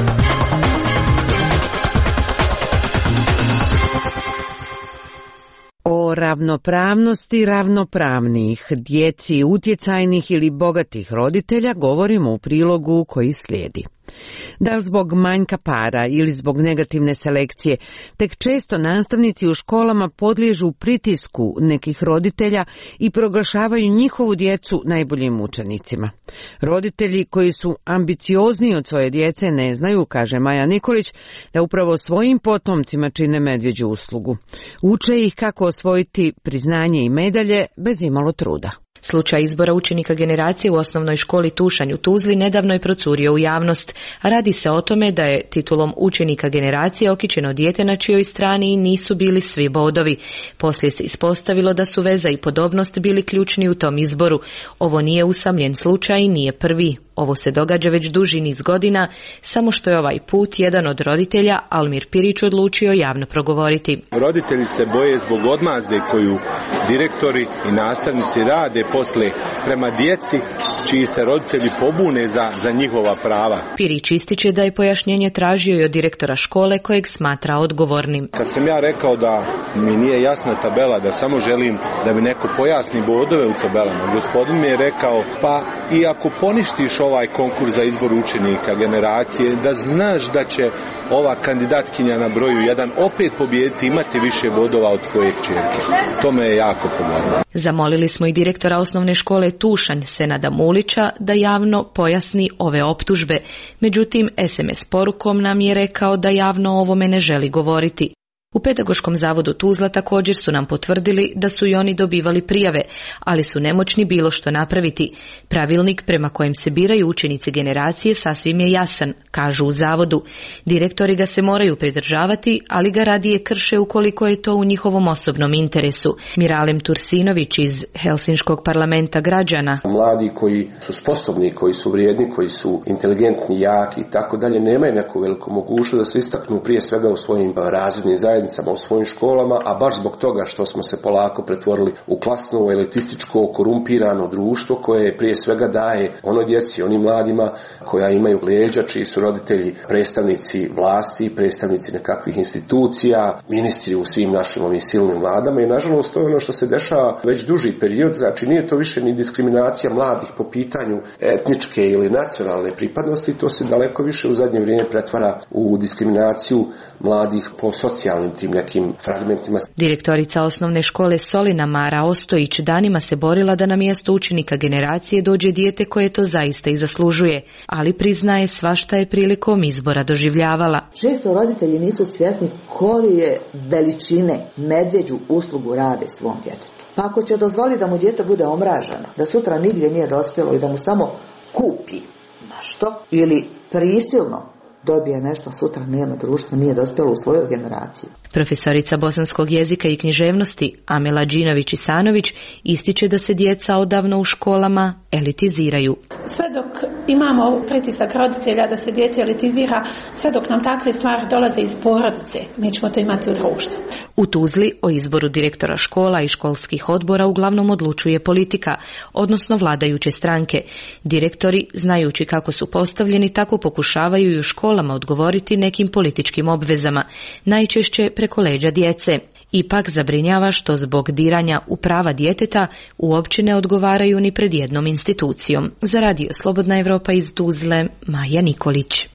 O ravnopravnosti ravnopravnih, djeci utjecajnih ili bogatih roditelja govorimo u prilogu koji slijedi. Da li zbog manjka para ili zbog negativne selekcije, tek često nastavnici u školama podliježu pritisku nekih roditelja i proglašavaju njihovu djecu najboljim učenicima. Roditelji koji su ambiciozniji od svoje djece ne znaju, kaže Maja Nikolić, da upravo svojim potomcima čine medvjeđu uslugu. Uče ih kako osvojiti priznanje i medalje bez imalo truda. Slučaj izbora učenika generacije u osnovnoj školi Tušanj u Tuzli nedavno je procurio u javnost. Radi se o tome da je titulom učenika generacije okićeno dijete na čijoj strani nisu bili svi bodovi. Poslije se ispostavilo da su veza i podobnost bili ključni u tom izboru. Ovo nije usamljen slučaj i nije prvi. Ovo se događa već duži niz godina, samo što je ovaj put jedan od roditelja, Almir Pirić, odlučio javno progovoriti. Roditelji se boje zbog odmazde koju direktori i nastavnici rade posle prema djeci čiji se roditelji pobune za njihova prava. Pirić ističe da je pojašnjenje tražio i od direktora škole kojeg smatra odgovornim. Kad sam ja rekao da mi nije jasna tabela, da samo želim da mi neko pojasni bodove u tabelama, gospodin mi je rekao, pa i ako poništiš ovaj konkurs za izbor učenika generacije, da znaš da će ova kandidatkinja na broju 1 opet pobijediti, imati više bodova od tvoje kćerke. To me je jako pomoglo. Zamolili smo i direktora osnovne škole Tušanj, Senada Mulića, da javno pojasni ove optužbe. Međutim, SMS porukom nam je rekao da javno o ovome ne želi govoriti. U Pedagoškom zavodu Tuzla također su nam potvrdili da su i oni dobivali prijave, ali su nemoćni bilo što napraviti. Pravilnik prema kojem se biraju učenici generacije sasvim je jasan, kažu u zavodu. Direktori ga se moraju pridržavati, ali ga radije krše ukoliko je to u njihovom osobnom interesu. Miralem Tursinović iz Helsinškog parlamenta građana. Mladi koji su sposobni, koji su vrijedni, koji su inteligentni, jaki i tako dalje, nemaju neku veliku mogućnost da se istaknu prije svega u svojim razrednim zajednicama, u svojim školama, a baš zbog toga što smo se polako pretvorili u klasno, elitističko, korumpirano društvo koje prije svega daje onoj djeci, onim mladima koja imaju leđa, čiji su roditelji predstavnici vlasti, predstavnici nekakvih institucija, ministri u svim našim ovim silnim vladama, i nažalost to je ono što se dešava već duži period. Znači nije to više ni diskriminacija mladih po pitanju etničke ili nacionalne pripadnosti, to se daleko više u zadnje vrijeme pretvara u diskriminaciju mladih po socijalnim tim nekim fragmentima. Direktorica osnovne škole Solina Mara Ostojić danima se borila da na mjesto učenika generacije dođe dijete koje to zaista i zaslužuje, ali priznaje svašta je prilikom izbora doživljavala. Često roditelji nisu svjesni koje veličine medvjeđu uslugu rade svom djetetu. Pa ako će dozvoliti da mu dijete bude omraženo, da sutra nigdje nije dospjelo i da mu samo kupi nešto ili prisilno dobije nešto, sutra nema društva, nije dospjelo u svojoj generaciji. Profesorica bosanskog jezika i književnosti Amela Đinović-Isanović ističe da se djeca odavno u školama elitiziraju. Sve dok imamo pritisak roditelja da se dijete elitizira, sve dok nam takve stvari dolaze iz porodice, mi ćemo to imati u društvu. U Tuzli o izboru direktora škola i školskih odbora uglavnom odlučuje politika, odnosno vladajuće stranke. Direktori, znajući kako su postavljeni, tako pokušavaju i u školama odgovoriti nekim političkim obvezama, najčešće preko leđa djece. Ipak zabrinjava što zbog diranja u prava djeteta uopće ne odgovaraju ni pred jednom institucijom. Za radio Slobodna Evropa iz Tuzle, Maja Nikolić.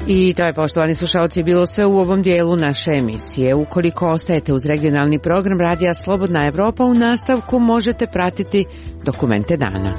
I to je, poštovani slušalci, bilo sve u ovom dijelu naše emisije. Ukoliko ostajete uz regionalni program Radija Slobodna Evropa, u nastavku možete pratiti dokumente dana.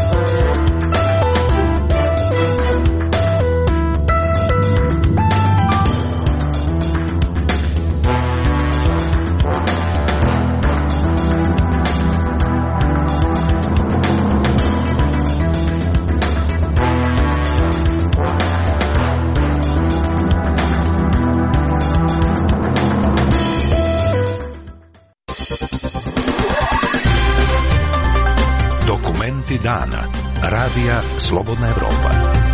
Dana. Radija Slobodna Evropa.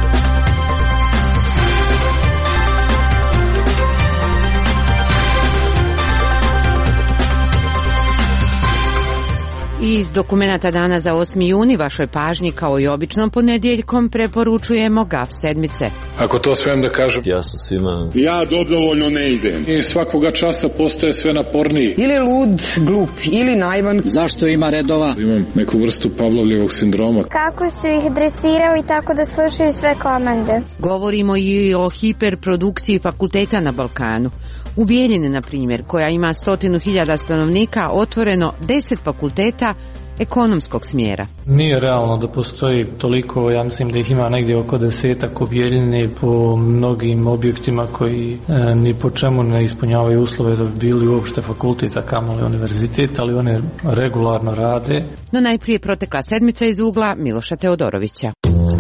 Iz dokumenata dana za 8. juni vašoj pažnji, kao i običnom ponedjeljkom, preporučujemo GAF sedmice. Ako to smijem da kažem, ja sam svima... Ja dobrovoljno ne idem. I svakoga časa postaje sve naporniji. Ili lud, glup, ili naivan. Zašto ima redova? Imam neku vrstu Pavlovljevog sindroma. Kako su ih dresirali tako da slušaju sve komande. Govorimo i o hiperprodukciji fakulteta na Balkanu. U Bijeljini, na primjer, koja ima 100.000 stanovnika, otvoreno 10 fakulteta ekonomskog smjera. Nije realno da postoji toliko, ja mislim da ih ima negdje oko 10 u Bijeljini po mnogim objektima koji ni po čemu ne ispunjavaju uslove da bi bili uopšte fakultet, a kamoli univerzitet, ali one regularno rade. No najprije protekla sedmica iz ugla Miloša Teodorovića.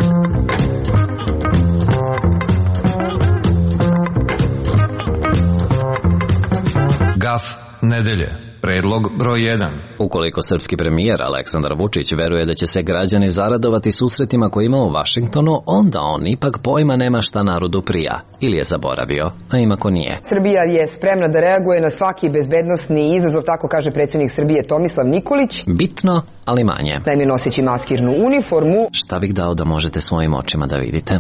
GAF nedelje. Predlog broj 1. Ukoliko srpski premijer Aleksandar Vučić veruje da će se građani zaradovati susretima koje ima u Vašingtonu, onda on ipak pojma nema šta narodu prija. Ili je zaboravio, a ima ko nije. Srbija je spremna da reaguje na svaki bezbednosni izazov, tako kaže predsjednik Srbije Tomislav Nikolić. Bitno, ali manje. Naime, noseći maskirnu uniformu. Šta bih dao da možete svojim očima da vidite?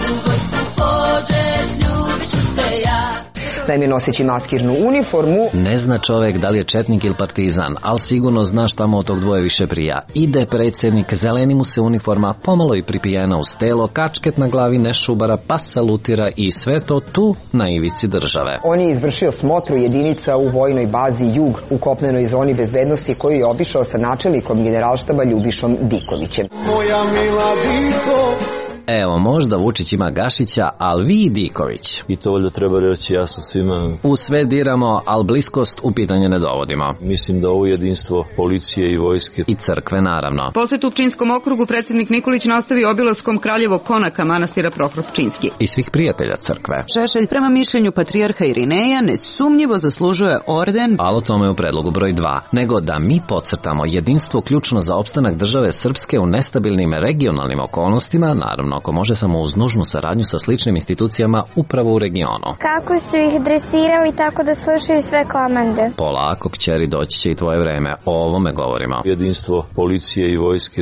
Naime, noseći maskirnu uniformu. Ne zna čovek da li je četnik ili partizan, ali sigurno zna šta mu od tog dvoje više prija. Ide predsjednik, zeleni mu se uniforma, pomalo i pripijena uz telo, kačket na glavi, ne šubara, pa salutira i sve to tu na ivici države. On je izvršio smotru jedinica u vojnoj bazi Jug u kopnenoj zoni bezbednosti koju je obišao sa načelnikom generalštaba Ljubišom Dikovićem. Moja mila Diko. Evo, možda Vučić ima Gašića, ali vi Diković. I to valjda treba reći jasno svima. U sve diramo, ali bliskost u pitanje ne dovodimo. Mislim da ovo jedinstvo policije i vojske. I crkve, naravno. Posle u Pčinjskom okrugu predsjednik Nikolić nastavi obilaskom kraljevog konaka manastira Prohrop Pčinjski. I svih prijatelja crkve. Šešelj prema mišljenju patrijarha Irineja nesumnjivo zaslužuje orden. Ali o tome u predlogu broj 2. Nego da mi podcrtamo jedinstvo ključno za opstanak države Srpske u nestabilnim regionalnim okolnostima, naravno ako može samo uz nužnu saradnju sa sličnim institucijama upravo u regionu. Kako su ih dresirali tako da slušaju sve komande. Polako, kćeri, doći će i tvoje vreme. O ovome govorimo. Jedinstvo policije i vojske.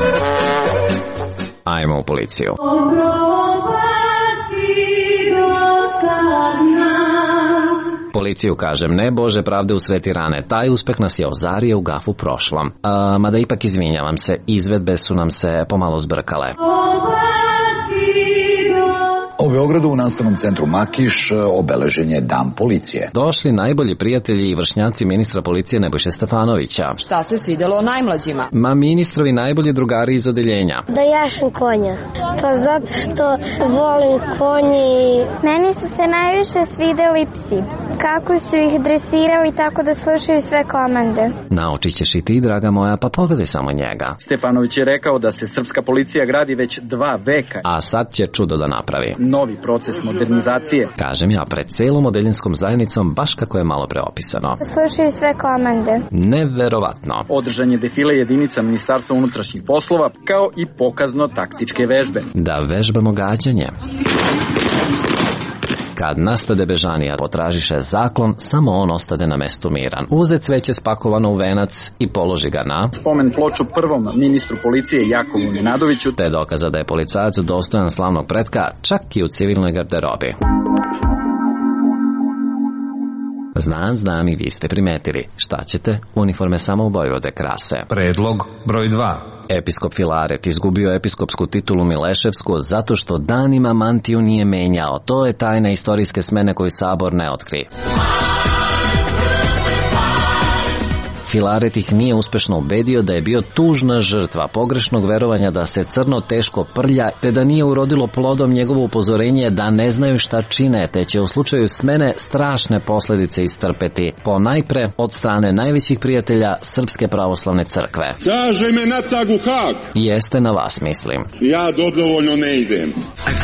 Ajmo u policiju. Policiju kažem, ne Bože pravde usred Tirane, taj uspeh nas je ozario u GAF-u prošlom. Mada ipak izvinjavam se, izvedbe su nam se pomalo zbrkale. U Beogradu u nastavnom centru Makiš obeležen je Dan policije. Došli najbolji prijatelji i vršnjaci ministra policije Nebojše Stefanovića. Šta se svidjelo najmlađima? Ma ministrovi najbolji drugari iz odeljenja. Da jašem konja. Pa zato što volim konje i meni su se najviše svidjeli psi. Kako su ih dresirali tako da slušaju sve komande. Naučit ćeš i ti, draga moja, pa pogledaj samo njega. Stefanović je rekao da se srpska policija gradi već 2 veka. A sad će čudo da napravi. Novi proces modernizacije. Kažem ja, pred celom odeljinskom zajednicom, baš kako je malo preopisano. Slušaju sve komande. Neverovatno. Održan je defile jedinica Ministarstva unutrašnjih poslova, kao i pokazno-taktičke vežbe. Da vežbamo gađanje. Kad nastade bežanija, potražiše zaklon, samo on ostade na mestu miran. Uze cveće spakovano u venac i položi ga na spomen ploču prvom ministru policije Jakovu Nenadoviću, te dokaza da je policajac dostojan slavnog pretka, čak i u civilnoj garderobi. Znam i vi ste primetili. Šta ćete? Uniforme samo Vojvode krase. Predlog broj 2. Episkop Filaret izgubio episkopsku titulu Mileševsku zato što danima mantiju nije menjao. To je tajna istorijske smene koju Sabor ne otkri. Filaret ih nije uspešno ubedio da je bio tužna žrtva pogrešnog verovanja da se crno teško prlja, te da nije urodilo plodom njegovo upozorenje da ne znaju šta čine, te će u slučaju smene strašne posledice istrpeti, ponajpre od strane najvećih prijatelja Srpske pravoslavne crkve. Kaže me natrag u Hag. Jeste na vas, mislim. Ja dobrovoljno ne idem.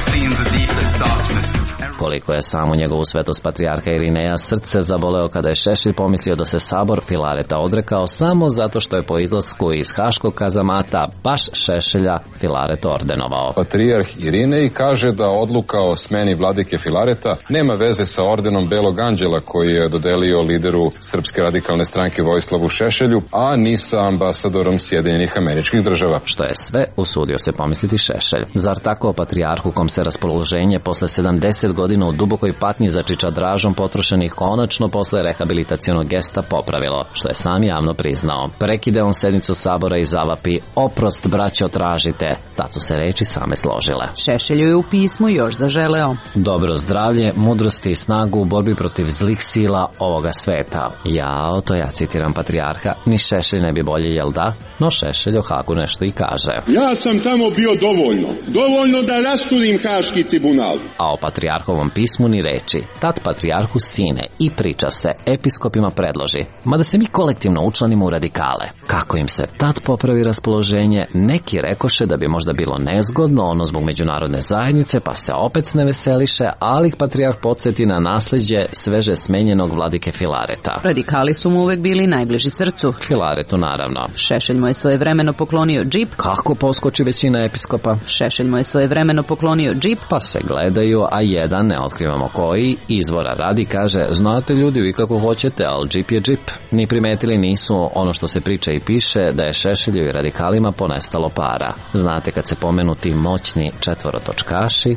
Koliko je samo njegovu svetost patrijarha Irineja srce zaboleo kada je Šešelj pomislio da se Sabor Filareta odrekao samo zato što je po izlasku iz haškog kazamata baš Šešelja Filaret ordenovao. Patrijarh Irinej kaže da odluka o smeni vladike Filareta nema veze sa ordenom Belog anđela koji je dodelio lideru Srpske radikalne stranke Vojislavu Šešelju, a ni sa ambasadorom Sjedinjenih Američkih Država. Što je sve usudio se pomisliti Šešelj. Zar tako patrijarhu kom se raspoloženje posle 70 godina u dubokoj patnji za čičadražom potrošenih konačno posle rehabilitacionog gesta popravilo, što je sam javno priznao. Prekide on sednicu Sabora i zavapi: oprost, braćo, tražite. Tad su se reči same složile. Šešelju je u pismu još zaželeo dobro zdravlje, mudrosti i snagu u borbi protiv zlih sila ovoga sveta. To ja citiram patrijarha, ni Šešelj ne bi bolje, jel da? No Šešelj o Hagu nešto i kaže. Ja sam tamo bio dovoljno da rasturim Haški tribunal. A o patrijarhovom pismu ni reči. Tad patrijarhu sine i priča se, episkopima predloži, mada se mi kolektivno učlanimo u radikale. Kako im se tad popravi raspoloženje, neki rekoše da bi možda bilo nezgodno, ono zbog međunarodne zajednice, pa se opet ne veseliše, ali ih patrijarh podsjeti na nasleđe sveže smenjenog vladike Filareta. Radikali su mu uvek bili najbliži srcu. Filaretu naravno. Šešelj mu je svojevremeno poklonio džip. Kako poskoči većina episkopa? Šešelj mu je svojevremeno poklonio džip. Pa se gledaju, a jedan, ne otkrivamo koji, izvora radi, kaže: znate ljudi, vi kako hoćete, ali džip je džip. Ni primetili nisu ono što se priča i piše, da je Šešelju i radikalima ponestalo para. Znate kad se pomenu ti moćni četvorotočkaši?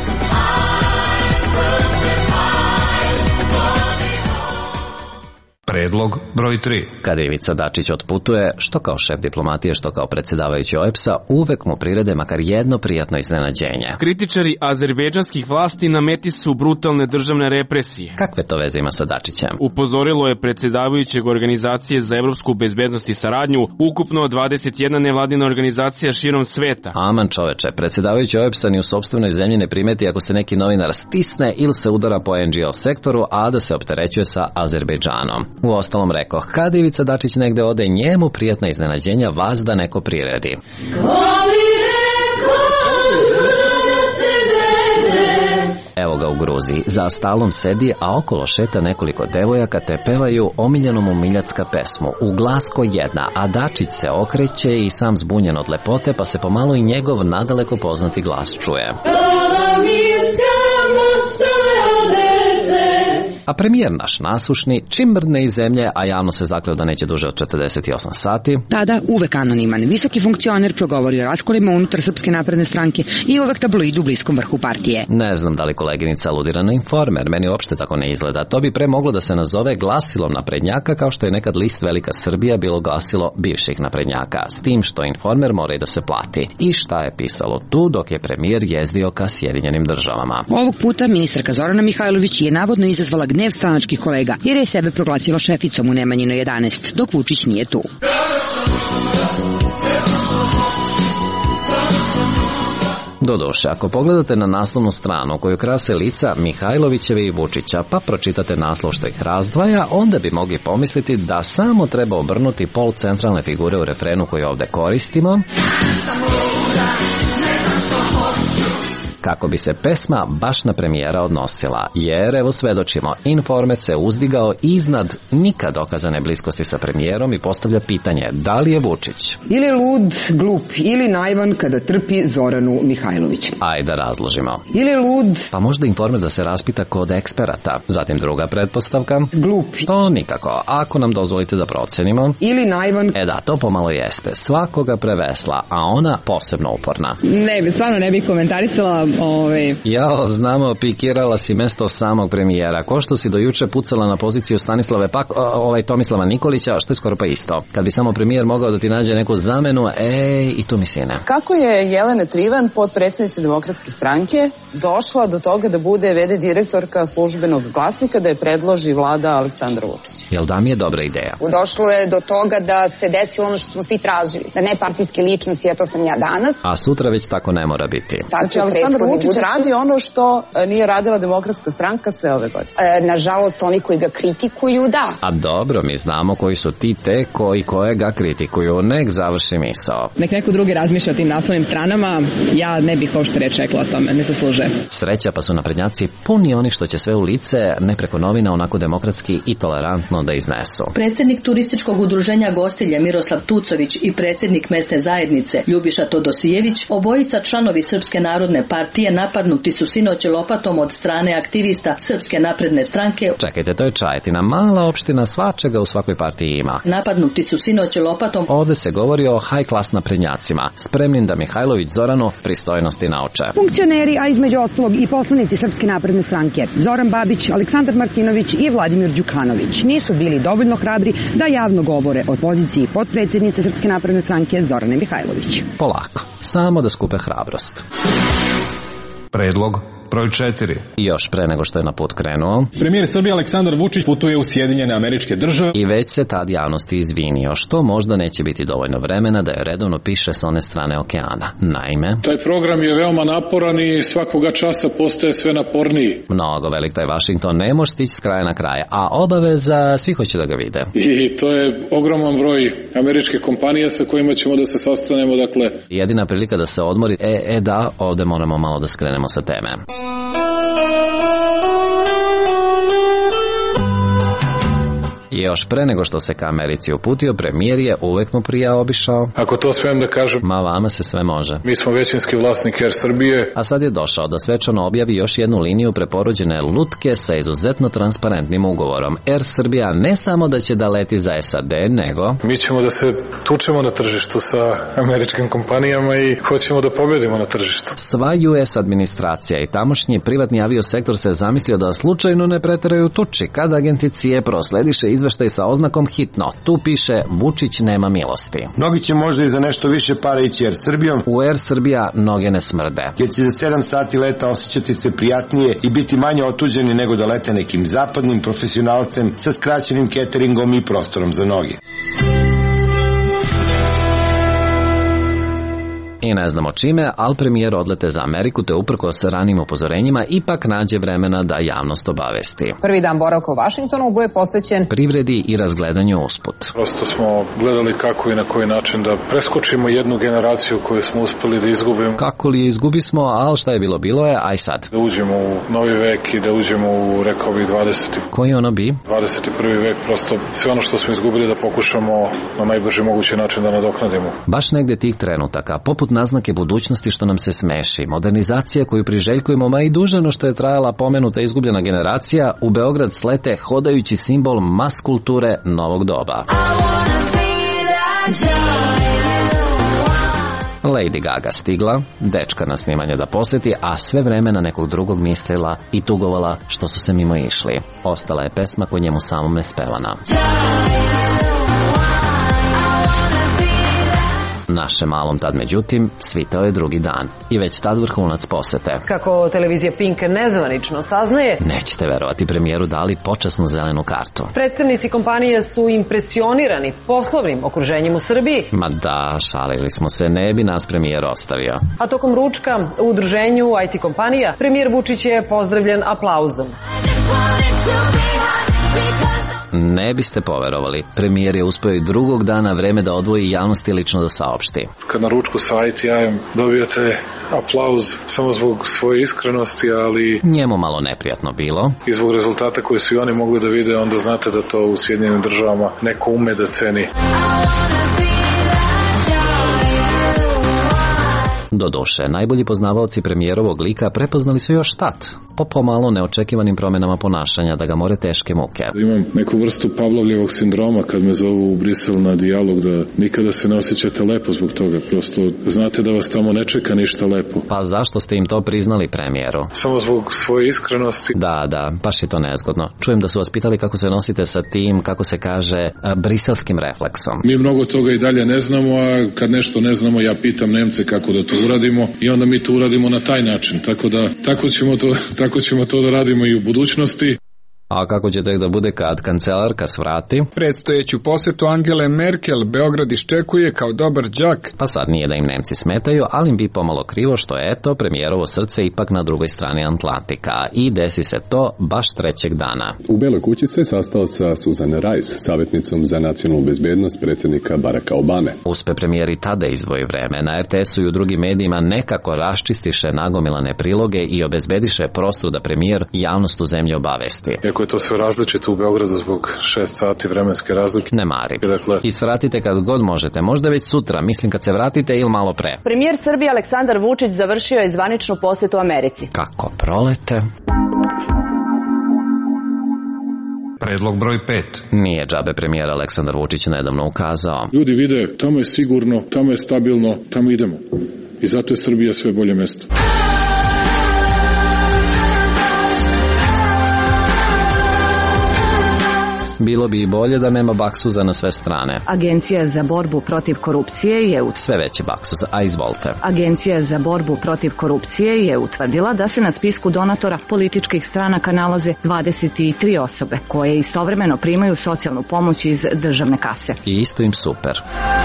Predlog broj 3. Kada Ivica Dačić otputuje, što kao šef diplomatije, što kao predsjedavajući OEBS-a, uvek mu prirede makar jedno prijatno iznenađenje. Kritičari azerbejdžanskih vlasti na meti su brutalne državne represije. Kakve to veze ima sa Dačićem? Upozorilo je predsjedavajućeg Organizacije za evropsku bezbednost i saradnju, ukupno 21 nevladina organizacija širom sveta. Aman čoveče, predsjedavajući OEBS-a ni u sopstvenoj zemlji ne primeti ako se neki novinar stisne ili se udara po NGO sektoru, a da se opterećuje sa Azerbejdžanom. U ostalom rekao, kad Ivica Dačić negde ode, njemu prijatna iznenađenja vas da neko priredi. Evo ga u Gruziji, za stalom sedi, a okolo šeta nekoliko devojaka te pevaju omiljenu mu miljacka pesmu, u glasko jedna, a Dačić se okreće i sam zbunjen od lepote, pa se pomalo i njegov nadaleko poznati glas čuje. A premijer naš nasušni, čim mrdne iz zemlje, a javno se zakleo da neće duže od 48 sati. Tada uvek anoniman, visoki funkcioner progovori o raskolima unutar Srpske napredne stranke i uvek tabloid u bliskom vrhu partije. Ne znam da li koleginica aludira na Informer, meni uopšte tako ne izgleda. To bi pre moglo da se nazove glasilom naprednjaka, kao što je nekad list Velika Srbija bilo glasilo bivših naprednjaka, s tim što Informer mora i da se plati. I šta je pisalo tu dok je premijer jezdio ka Sjedinjenim državama? Ovog puta ministarka Zorana Mihajlović je navodno izazvala gnev stranačkih kolega, jer je sebe proglasila šeficom u Nemanjinoj 11, dok Vučić nije tu. Doduše, ako pogledate na naslovnu stranu koju krase lica Mihajlovićeve i Vučića, pa pročitate naslov što ih razdvaja, onda bi mogli pomisliti da samo treba obrnuti pol centralne figure u refrenu koji ovde koristimo, kako bi se pesma baš na premijera odnosila, jer evo svedočimo, Informer se uzdigao iznad nikad dokazane bliskosti sa premijerom i postavlja pitanje, da li je Vučić ili lud, glup ili naivan kada trpi Zoranu Mihajlović? Ajde da razložimo. Ili lud, pa možda Informer da se raspita kod eksperata. Zatim druga pretpostavka, glup, to nikako, ako nam dozvolite da procenimo. Ili naivan, da, to pomalo jeste, svakoga prevesla, a ona posebno uporna. Ne, stvarno ne bih komentarisala, Jao, znamo, pikirala si mesto samog premijera. Ko što si do juče pucala na poziciju Tomislava Nikolića, što je skoro pa isto. Kad bi samo premijer mogao da ti nađe neku zamenu, i tu mi sine. Kako je Jelena Trivan, potpredsjednica Demokratske stranke, došla do toga da bude v.d. direktorka Službenog glasnika, da je predloži vlada Aleksandra Vučića? Jel da mi je dobra ideja? Došlo je do toga da se desilo ono što smo svi tražili, da ne partijske ličnosti, a to sam ja danas. A sutra već tako ne mora biti. Znači, Aleksandar Vučić radi ono što nije radila Demokratska stranka sve ove godine. Nažalost, oni koji ga kritikuju, da. A dobro, mi znamo koji su ti te koje ga kritikuju. Nek završi misao. Nek neko drugi razmišlja o tim naslovnim stranama, ja ne bih uopšte reč rekla o tome, ne zaslužuje. Sreća, pa su naprednjaci puni onih što će sve u lice, ne preko novina, onako demokratski i tolerantno da iznesu. Predsjednik turističkog udruženja Gostilje Miroslav Tucović i predsjednik mesne zajednice Ljubiša Todosijević, obojica članovi Srpske narodne partije, napadnuti su sinoć lopatom od strane aktivista Srpske napredne stranke. Čekajte, to je Čajetina, mala opština, svačega u svakoj partiji ima. Napadnuti su sinoć lopatom. Ovde se govori o high class naprednjacima, spremnim da Mihajlović Zoranu pristojnosti nauče. Funkcioneri, a između ostalog i poslanici Srpske napredne stranke, Zoran Babić, Aleksandar Martinović i Vladimir Đukanović, nisu bili dovoljno hrabri da javno govore o poziciji potpredsjednice Srpske napredne stranke Zorane Mihajlović. Polako, samo da skupe hrabrost. Predlog broj 4. I još pre nego što je na put krenuo, premijer Srbije Aleksandar Vučić putuje u Sjedinjene Američke Države i već se tad javnosti izvinio, što možda neće biti dovoljno vremena da je redovno piše s one strane okeana. Naime, taj program je veoma naporan i svakoga časa postaje sve naporniji. Mnogo velik taj Washington, ne može stići s kraja na kraj, a obaveza svi hoće da ga vide. I to je ogroman broj američke kompanije sa kojima ćemo da se sastanemo, dakle. Jedina prilika da se odmori, da, ovde moramo malo da skrenemo sa teme. Još pre nego što se ka Americi uputio, premijer je uvek mu prija obišao. Ako to smijem da kažem. Ma vama se sve može. Mi smo većinski vlasnik Air Srbije. A sad je došao da svečano objavi još jednu liniju preporuđene lutke sa izuzetno transparentnim ugovorom. Air Srbija ne samo da će da leti za SAD, nego... Mi ćemo da se tučemo na tržištu sa američkim kompanijama i hoćemo da pobedimo na tržištu. Sva US administracija i tamošnji privatni aviosektor se zamislio da slučajno ne preteraju tuči kad agenticije proslediše izveštaj sa oznakom hitno. Tu piše Vučić nema milosti. Mnogi će možda i za nešto više para ići Air Srbijom. U Air Srbija noge ne smrde. Jer će za 7 sati leta osjećati se prijatnije i biti manje otuđeni nego da lete nekim zapadnim profesionalcem sa skraćenim cateringom i prostorom za noge. I ne znamo čime, ali premijer odlete za Ameriku te uprkos ranim upozorenjima ipak nađe vremena da javnost obavesti. Prvi dan boravka u Vašingtonu bude posvećen privredi i razgledanju usput. Prosto smo gledali kako i na koji način da preskočimo jednu generaciju koju smo uspeli da izgubimo. Kako li izgubismo, ali šta je bilo je, aj sad. Da uđemo u novi vek i da uđemo u, rekao bih, 20. Koji ono bi? 21. vek, prosto sve ono što smo izgubili da pokušamo na najbrži mogući način da nadoknadimo. Baš negde tih trenutaka, poput naznake budućnosti što nam se smeši, modernizacija koju priželjkujemo, ma i duže no što je trajala pomenuta izgubljena generacija, u Beograd slete hodajući simbol mas kulture novog doba. Lady Gaga stigla, dečka na snimanje da posjeti, a sve vreme na nekog drugog mislila i tugovala što su se mimo išli. Ostala je pesma koju njemu samome spevana. Našem malom tad, međutim, svitao je drugi dan i već tad vrhunac posete. Kako televizija Pink nezvanično saznaje, nećete verovati, premijeru dali počasnu zelenu kartu. Predstavnici kompanije su impresionirani poslovnim okruženjem u Srbiji. Ma da, šalili smo se, ne bi nas premijer ostavio. A tokom ručka u udruženju IT kompanija premijer Vučić je pozdravljen aplauzom. Ne biste poverovali, premijer je uspio i drugog dana vreme da odvoji javnosti lično da saopšti. Kad na ručku sa ITI-em dobijate aplauz samo zbog svoje iskrenosti, ali... Njemu malo neprijatno bilo. I zbog rezultata koje su i oni mogli da vide, onda znate da to u Sjedinjenim državama neko ume da ceni. Doduše, najbolji poznavaoci premijerovog lika prepoznali su još tad. po pomalo neočekivanim promjenama ponašanja da ga more teške muke. Imam neku vrstu Pavlovljevog sindroma kad me zovu u Brisel na dijalog, da nikada se ne osjećate lepo zbog toga. Prosto znate da vas tamo ne čeka ništa lepo. Pa zašto ste im to priznali, premijeru? Samo zbog svoje iskrenosti. Da, baš je to nezgodno. Čujem da su vas pitali kako se nosite sa tim, kako se kaže, briselskim refleksom. Mi mnogo toga i dalje ne znamo, a kad nešto ne znamo, ja pitam Nemce kako da to uradimo i onda mi to uradimo na taj način. Tako da, tako ćemo to da radimo i u budućnosti. A kako će tek da bude kad kancelarka svrati? Predstojeću posjetu Angele Merkel Beograd iščekuje kao dobar đak. Pa sad nije da im Nemci smetaju, ali im bi pomalo krivo što je eto premijerovo srce ipak na drugoj strani Atlantika i desi se to baš trećeg dana. U Beloj kući se sastao sa Susan Rice, savjetnicom za nacionalnu bezbednost predsjednika Baracka Obame. Uspe premijer i tada izdvoji vreme. Na RTS-u i u drugim medijima nekako raščistiše nagomilane priloge i obezbediše prostor da premijer javnost u zemlji obavesti. Je to sve različito u Beogradu zbog 6 sati vremenske razlike. Ne mari. I svratite kad god možete. Možda već sutra, mislim kad se vratite ili malo pre. Premijer Srbije Aleksandar Vučić završio je zvaničnu posjetu Americi. Kako prolete? Predlog broj 5. Nije džabe premijer Aleksandar Vučić nedavno ukazao. Ljudi vide, tamo je sigurno, tamo je stabilno, tamo idemo. I zato je Srbija sve bolje mesto. Bilo bi i bolje da nema baksuza na sve strane. Agencija za borbu protiv korupcije je sve veći baksuz, a izvolite. Agencija za borbu protiv korupcije je utvrdila da se na spisku donatora političkih stranaka nalaze 23 osobe koje istovremeno primaju socijalnu pomoć iz državne kase. I isto im super.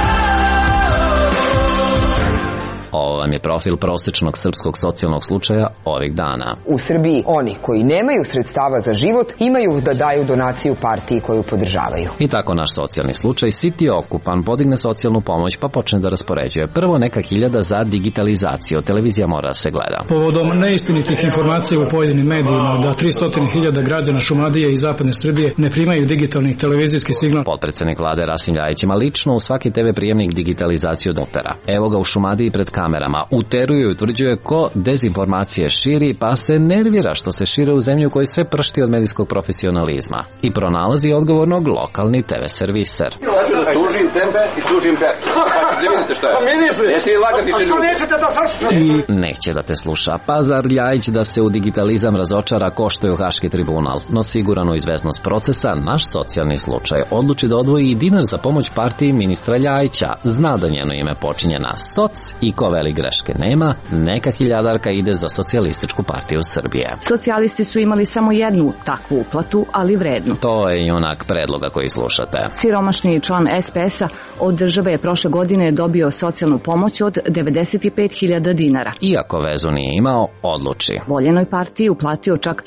Ovo vam je profil prosječnog srpskog socijalnog slučaja ovih dana. U Srbiji oni koji nemaju sredstava za život imaju da daju donaciju partiji koju podržavaju. I tako naš socijalni slučaj siti okupan podigne socijalnu pomoć pa počne da raspoređuje. Prvo neka 1000 za digitalizaciju. Televizija mora da se gleda. Povodom neistinitih informacija u pojedinim medijima da 300.000 građana Šumadije i zapadne Srbije ne primaju digitalni televizijski signal. Potpredsjednik vlade Rasim Ljajić ima lično u svaki TV prijemnik digitalizaciju dotera. Evo ga u Šumadiji pred kamerama. Uteruje i utvrđuje ko dezinformacije širi, pa se nervira što se šire u zemlju koji sve pršti od medijskog profesionalizma. I pronalazi odgovornog lokalni TV serviser. Tužim tebe i tužim Bertu. Da vidite šta je. Jesi li lagati će ljudi? I neće da te sluša. Pa zar Ljajić da se u digitalizam razočara koštaju Haški tribunal. No siguran u izvesnost procesa, naš socijalni slučaj odluči da odvoji i dinar za pomoć partiji ministra Ljajića. Zna da njeno ime počinje na soc i ko veli greške nema, neka 1000 ide za socijalističku partiju Srbije. Socijalisti su imali samo jednu takvu uplatu, ali vrednu. To je i onak predloga koji slušate. Siromašni član SPS-a od države je prošle godine dobio socijalnu pomoć od 95.000 dinara. Iako vezu nije imao, odluči. Voljenoj partiji uplatio čak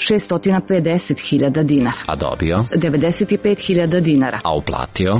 650.000 dinara. A dobio? 95.000 dinara. A uplatio?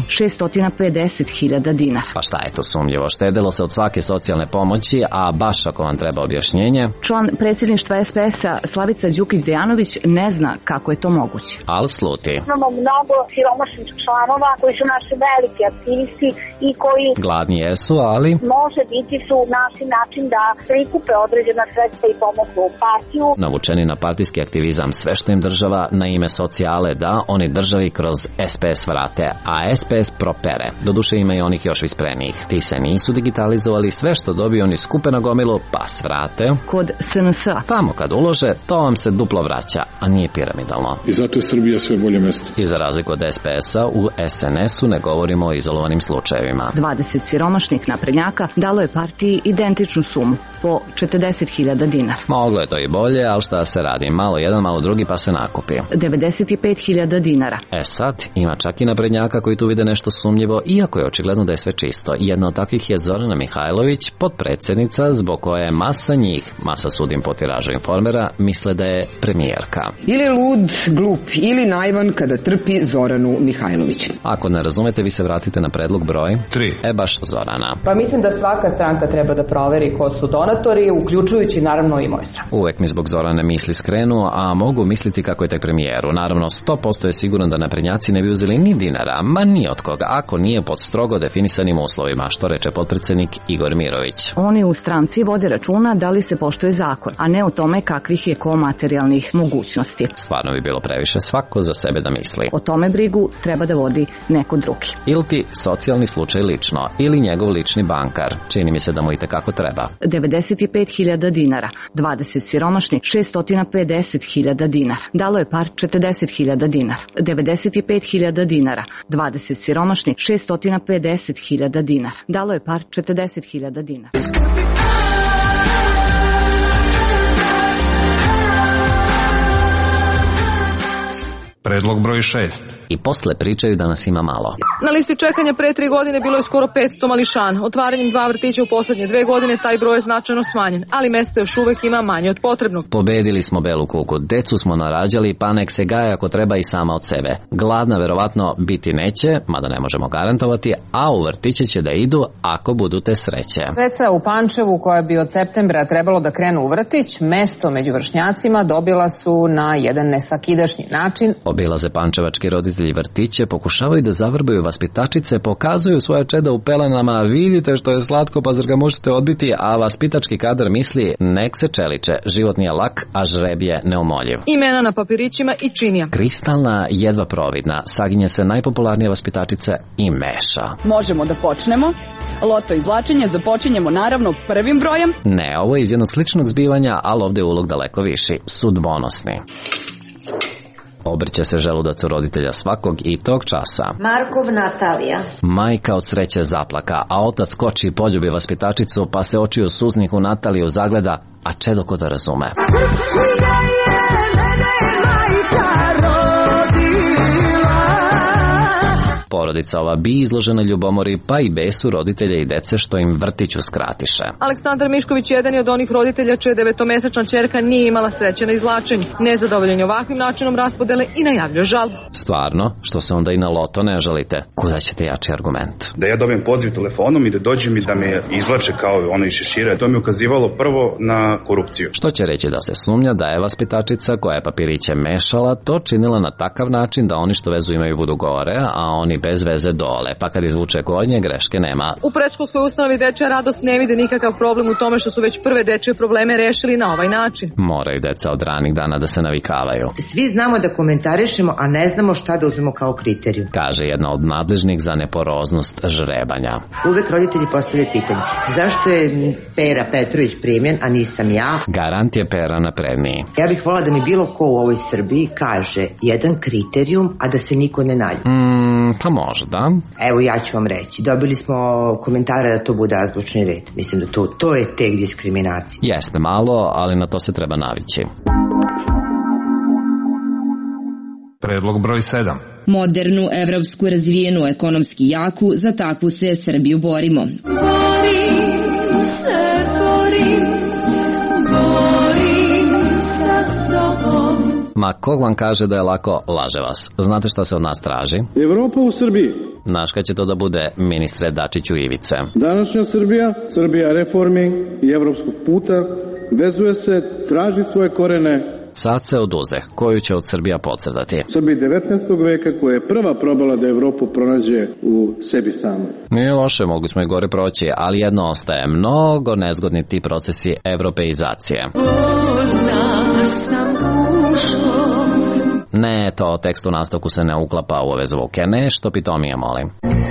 650.000 dinara. Pa šta je to sumnjivo? Štedelo se od svake socijalne pomoći, a baš ako vam treba objašnjenje. Član predsjedništva SPS-a Slavica Đukić-Dejanović ne zna kako je to moguće. Al sluti. Imamo mnogo siromašnih članova koji su naši veliki aktivisti i koji gladni jesu, ali može biti su naši način da prikupe određena sredstva i pomogu partiju. Navučeni na partijski aktivizam, sve što im država na ime socijale da, oni državi kroz SPS vrate, a SPS propere. Doduše ima i onih još visprenijih. Ti se nisu digitalizovali, sve što dobiju oni skupe na gomilu, pa svrate kod SNS-a. Tamo kad ulože, to vam se duplo vraća, a nije piramidalno. I zato je Srbija sve bolje mesto. I za razliku od SPS-a, u SNS-u ne govorimo o izolovanim slučajevima. 20 siromašnih naprednjaka dalo je partiji identičnu sumu, po 40.000 dinara. Moglo je to i bolje, ali šta se radi? Malo jedan, malo drugi, pa se nakupi. 95.000 dinara. Sad, ima čak i naprednjaka koji tu vide nešto sumnjivo, iako je očigledno da je sve čisto. Jedna od takvih je Zorana Mihajlović, potpredsjednica, zbog koje je masa njih, masa sudim po tiražu Informera, misle da je premijerka. Ili lud, glup, ili naivan kada trpi Zoranu Mihajlović. Ako ne razumete, vi se vratite na predlog broj 3. Baš Zorana. Pa mislim da svaka stranka treba da proveri ko su donatori, uključujući naravno i moju stranku. Uvek mi zbog Zorane misli skrenu, a mogu misliti kako je tek premijeru. Naravno, 100% je siguran da naprednjaci ne bi uzeli ni dinara, ma ni od koga, ako nije pod strogo definisanim uslovima, što reče potpredsjednik Igor Mirović. Oni u stranci vode računa da li se poštuje zakon, a ne o tome kakvih je ko materijalnih mogućnosti. Stvarno bi bilo previše svako za sebe da misli. O tome brigu treba da vodi neko drugi. Ili ti socijalni slučaj lično, ili njegov lični bankar. Čini mi se da mu i tekako treba. 95.000 dinara, 20 siromašnih 650.000 dinara. Dalo je par 40.000 dinara. 95.000 dinara, 20 siromašnih 650.000 dinara. Dalo je par 40.000 dinara. Predlog broj 6. I posle pričaju da nas ima malo. Na listi čekanja pre 3 godine bilo je skoro 500 mališana. Otvaranjem 2 vrtića u poslednje 2 godine taj broj je značajno smanjen, ali mesta još uvek ima manje od potrebnog. Pobedili smo belu kugu, decu smo narađali, pa nek se gaja ako treba i sama od sebe. Gladna verovatno biti neće, mada ne možemo garantovati, a u vrtiće će da idu ako budu te sreće. Deca u Pančevu koja bi od septembra trebalo da krenu u vrtić, mesto među vršnjacima dobila su na jedan nesvakidašnji način. Obilaze pančevački roditelji vrtiće, pokušavaju da zavrbaju vaspitačice, pokazuju svoje čeda u pelenama, vidite što je slatko pa zar ga možete odbiti, a vaspitački kadar misli nek se čeliče, život nije lak, a žreb je neumoljiv. Imena na papirićima i činija. Kristalna, jedva providna, saginje se najpopularnije vaspitačice i meša. Možemo da počnemo. Loto izvlačenje započinjemo naravno prvim brojem. Ne, ovo je iz jednog sličnog zbivanja, ali ovde je ulog daleko viši, sudbonosni. Obrće se želudac u roditelja svakog i tog časa. Markov Natalija. Majka od sreće zaplaka, a otac skoči i poljubi vaspitačicu, pa se oči u suzniku Nataliju zagleda, a čedo ko da razume. Porodica ova bi izložena ljubomori, pa i besu roditelja i dece što im vrtić uskratiše. Aleksandar Mišković jedan je od onih roditelja čija 9-mesečna ćerka nije imala sreće na izvlačenju. Nezadovoljen ovakvim načinom raspodele i najavljuje žalbu. Stvarno, što se onda i na loto ne žalite? Kuda ćete jači argument? Da ja dobijem poziv telefonom i da dođem i da me izvlače kao ono iz šešira, to mi je ukazivalo prvo na korupciju. Što će reći da se sumnja da je vaspitačica koja je papiriće mešala to činila na takav način da oni što vezu imaju budu gore, a oni bez veze dole, pa kad izvuče gornje, greške nema. U predškolskoj ustanovi Dečja radost ne vide nikakav problem u tome što su već prve dečje probleme rešili na ovaj način. Moraju deca od ranih dana da se navikavaju. Svi znamo da komentarišemo, a ne znamo šta da uzmemo kao kriterijum. Kaže jedna od nadležnih za neporoznost žrebanja. Uvek roditelji postavljaju pitanje, zašto je Pera Petrović primljen, a nisam ja? Garant je Pera napredniji. Ja bih volila da mi bilo ko u ovoj Srbiji kaže jedan kriterijum, a da se niko ne naljuti. Pa možda. Evo ja ću vam reći, dobili smo komentare da to bude azbučni red. Mislim da to je tek diskriminacija. Jeste malo, ali na to se treba navići. Predlog broj 7. Modernu, evropsku, razvijenu, ekonomski jaku, za takvu se Srbiju borimo. Borim sa sobom. Ma kog vam kaže da je lako, laže vas. Znate šta se od nas traži? Evropa u Srbiji. Znaš kad će to da bude, ministre Dačiću Ivice? Današnja Srbija, Srbija reformi i evropskog puta, vezuje se, traži svoje korene. Sad se oduze. Koju će od Srbija podcrtati? Srbiji 19. veka koja je prva probala da Evropu pronađe u sebi samoj. Nije loše, mogli smo i gore proći, ali jedno ostaje, mnogo nezgodni ti procesi evropeizacije. Ne, to tekst u nastavku se ne uklapa u ove zvuke. Nešto pitomije, molim.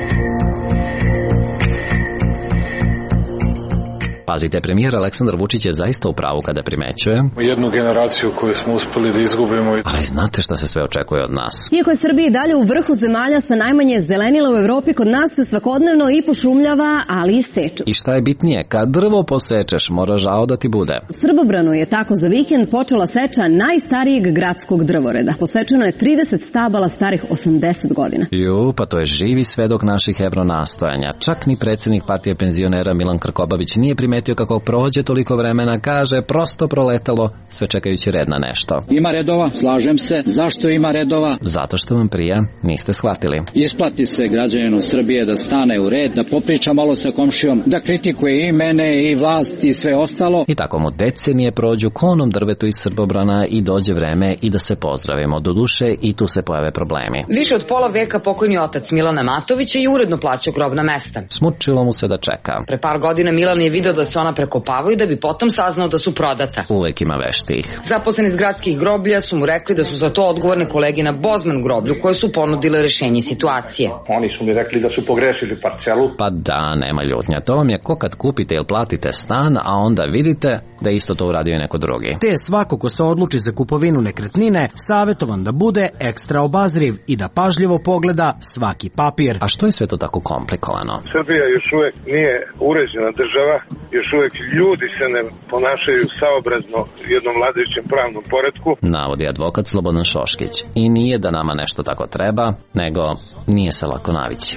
Pazite, premijer Aleksandar Vučić je zaista u pravu kada primećuje jednu generaciju koju smo uspeli da izgubimo. Ali znate šta se sve očekuje od nas? Iako je Srbija i dalje u vrhu zemalja sa najmanje zelenila u Evropi, kod nas se svakodnevno i pošumljava, ali i seču. I šta je bitnije, kad drvo posečeš, mora žao da ti bude. U Srbobranu je tako za vikend počela seča najstarijeg gradskog drvoreda. Posečeno je 30 stabala starih 80 godina. Pa to je živi svedok naših evronastojanja. Čak ni predsjednik partije penzionera Milan Krkobabić nije primetio kako prođe toliko vremena, kaže prosto proletalo, sve čekajući red na nešto. Ima redova, slažem se. Zašto ima redova? Zato što vam prije niste shvatili. Isplati se građaninu Srbije da stane u red, da popriča malo sa komšijom, da kritikuje i mene i vlast i sve ostalo. I tako mu decenije prođu konom drvetu iz Srbobrana i dođe vreme i da se pozdravimo. Doduše i tu se pojave problemi. Više od pola veka pokojni otac Milana Matovića je uredno plaćao grobna mesta. Smučilo mu se da čeka. Pre par godina Milan je video da se ona prekopavaju da bi potom saznao da su prodata. Uvek ima veštih. Zaposleni iz gradskih groblja su mu rekli da su za to odgovorne kolege na Bozman groblju koje su ponudile rešenje situacije. Oni su mi rekli da su pogrešili parcelu. Pa da, nema ljutnja. To vam je ko kad kupite ili platite stan, a onda vidite da isto to uradio i neko drugi. Te svako ko se odluči za kupovinu nekretnine, savjetovan da bude ekstra obazriv i da pažljivo pogleda svaki papir. A što je sve to tako komplikovano? Srbija još uvek nije uređena država, još uvek ljudi se ne ponašaju saobrazno jednom vladajućem pravnom poretku. Navodi advokat Slobodan Šoškić. I nije da nama nešto tako treba, nego nije se lako navići.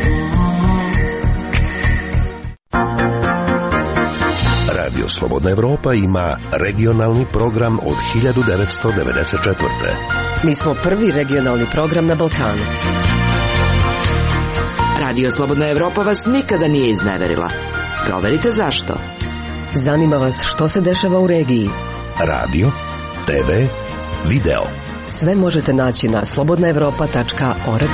Radio Slobodna Evropa ima regionalni program od 1994. Mi smo prvi regionalni program na Balkanu. Radio Slobodna Evropa vas nikada nije izneverila. Proverite zašto. Zanima vas što se dešava u regiji. Radio, TV, video. Sve možete naći na slobodnaevropa.org.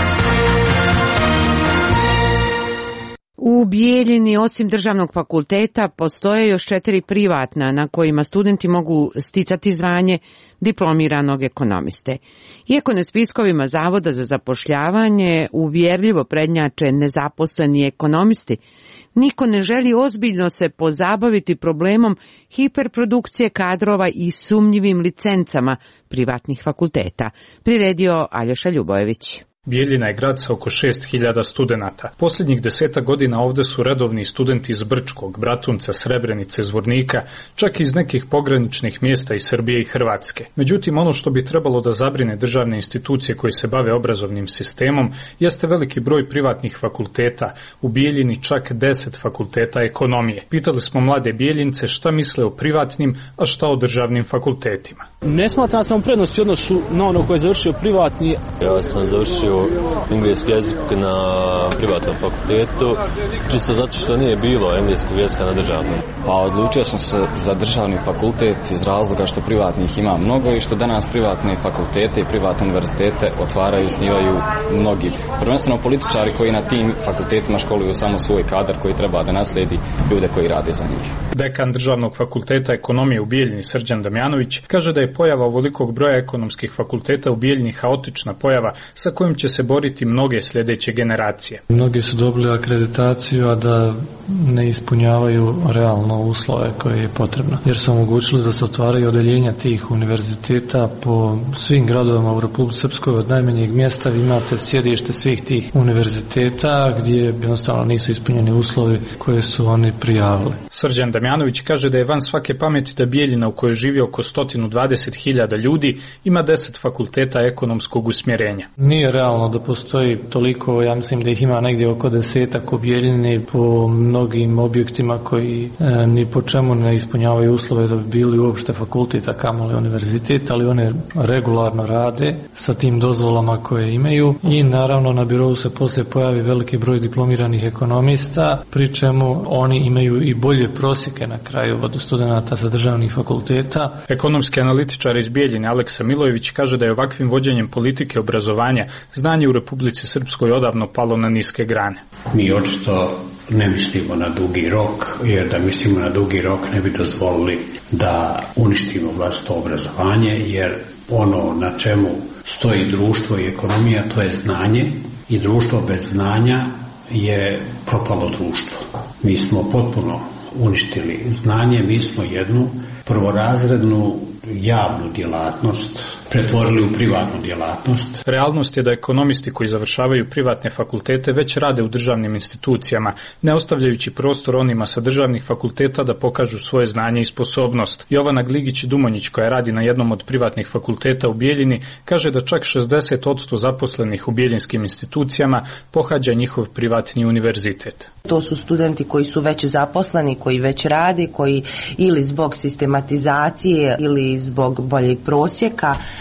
U Bijeljini, osim državnog fakulteta, postoje još 4 privatna na kojima studenti mogu sticati zvanje diplomiranog ekonomiste. Iako na spiskovima Zavoda za zapošljavanje uvjerljivo prednjače nezaposleni ekonomisti, niko ne želi ozbiljno se pozabaviti problemom hiperprodukcije kadrova i sumnjivim licencama privatnih fakulteta, priredio Aljoša Ljubojević. Bijeljina je grad sa oko 6000 studenata. Posljednjih 10 godina ovde su redovni studenti iz Brčkog, Bratunca, Srebrenice, Zvornika, čak i iz nekih pograničnih mjesta iz Srbije i Hrvatske. Međutim, ono što bi trebalo da zabrine državne institucije koje se bave obrazovnim sistemom jeste veliki broj privatnih fakulteta. U Bijeljini čak 10 fakulteta ekonomije. Pitali smo mlade Bijeljince šta misle o privatnim, a šta o državnim fakultetima. Ne smatram sam prednosti u odnosu na ono koje je završio privatni. Ja sam završio engleski jezik na privatnom fakultetu, čisto zato što nije bilo engleskog jezika na državnom. Pa odlučio sam se za državni fakultet iz razloga što privatnih ima mnogo i što danas privatne fakultete i privatne univerzitete otvaraju i osnivaju mnogi. Prvenstveno političari koji na tim fakultetima školuju samo svoj kadar koji treba da nasledi ljude koji rade za njih. Dekan državnog fakulteta ekonomije u Bijeljini Srđan Damjanović kaže da je pojava ovolikog broja ekonomskih fakulteta u Bijeljini haotična pojava sa kojim će se boriti mnoge sljedeće generacije. Mnogi su dobili akreditaciju, a da ne ispunjavaju realno uslove koje je potrebno. Jer su omogućili da se otvaraju odeljenja tih univerziteta po svim gradovima u Republici Srpskoj. Od najmanjeg mjesta vi imate sjedište svih tih univerziteta gdje jednostavno nisu ispunjeni uslovi koje su oni prijavili. Srđan Damjanović kaže da je van svake pameti da Bijeljina u kojoj živi oko 120.000 ljudi ima 10 fakulteta ekonomskog usmjerenja. Nije realno da postoji toliko, ja mislim da ih ima negdje oko 10 u Bijeljini po mnogim objektima koji ni po čemu ne ispunjavaju uslove da bi bili uopšte fakultet, a kamoli univerzitet, ali one regularno rade sa tim dozvolama koje imaju i naravno na birou se poslije pojavi veliki broj diplomiranih ekonomista, pri čemu oni imaju i bolje prosjeke na kraju od studenata sa državnih fakulteta. Ekonomski analitičar iz Bijeljine Aleksa Milojević kaže da je ovakvim vođenjem politike obrazovanja znanje u Republici Srpskoj odavno palo na niske grane. Mi očito ne mislimo na dugi rok, jer da mislimo na dugi rok ne bi dozvolili da uništimo vlastito obrazovanje, jer ono na čemu stoji društvo i ekonomija, to je znanje, i društvo bez znanja je propalo društvo. Mi smo potpuno uništili znanje, mi smo jednu prvorazrednu javnu djelatnost pretvorili u privatnu djelatnost. Realnost je da ekonomisti koji završavaju privatne fakultete već rade u državnim institucijama, ne ostavljajući prostor onima sa državnih fakulteta da pokažu svoje znanje i sposobnost. Jovana Gligić-Dumonjić, koja radi na jednom od privatnih fakulteta u Bijeljini, kaže da čak 60% zaposlenih u bijeljinskim institucijama pohađa njihov privatni univerzitet. To su studenti koji su već zaposleni, koji već rade, koji ili zbog sistematizacije ili zbog boljeg prosjeka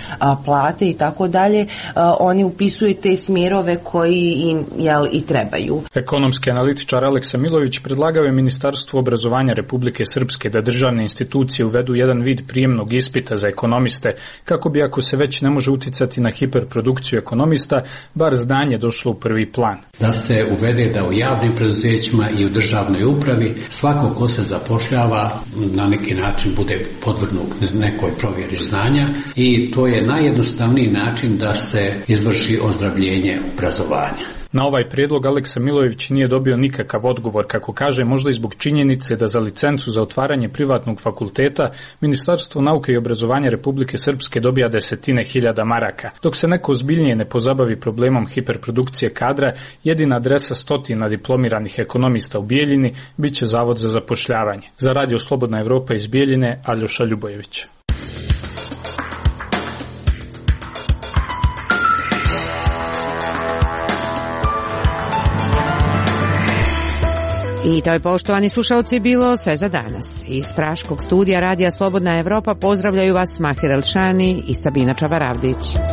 plate i tako dalje, oni upisuju te smjerove koji im i trebaju. Ekonomski analitičar Aleksa Milović predlagao je Ministarstvu obrazovanja Republike Srpske da državne institucije uvedu jedan vid prijemnog ispita za ekonomiste, kako bi, ako se već ne može uticati na hiperprodukciju ekonomista, bar znanje došlo u prvi plan. Da se uvede da u javnim preduzećima i u državnoj upravi svako ko se zapošljava na neki način bude podvrgnut nekoj provjeri znanja i to je najjednostavniji način da se izvrši ozdravljenje obrazovanja. Na ovaj prijedlog Aleksa Milojević nije dobio nikakav odgovor, kako kaže, možda i zbog činjenice da za licencu za otvaranje privatnog fakulteta Ministarstvo nauke i obrazovanja Republike Srpske dobija desetine hiljada maraka. Dok se neko ozbiljnije ne pozabavi problemom hiperprodukcije kadra, jedina adresa stotina diplomiranih ekonomista u Bijeljini biće Zavod za zapošljavanje. Za Radio Slobodna Evropa iz Bijeljine, Aljoša Ljubojević. I to je, poštovani slušalci, bilo sve za danas. Iz Praškog studija Radija Slobodna Evropa pozdravljaju vas Mahir Elšani i Sabina Čavaravdić.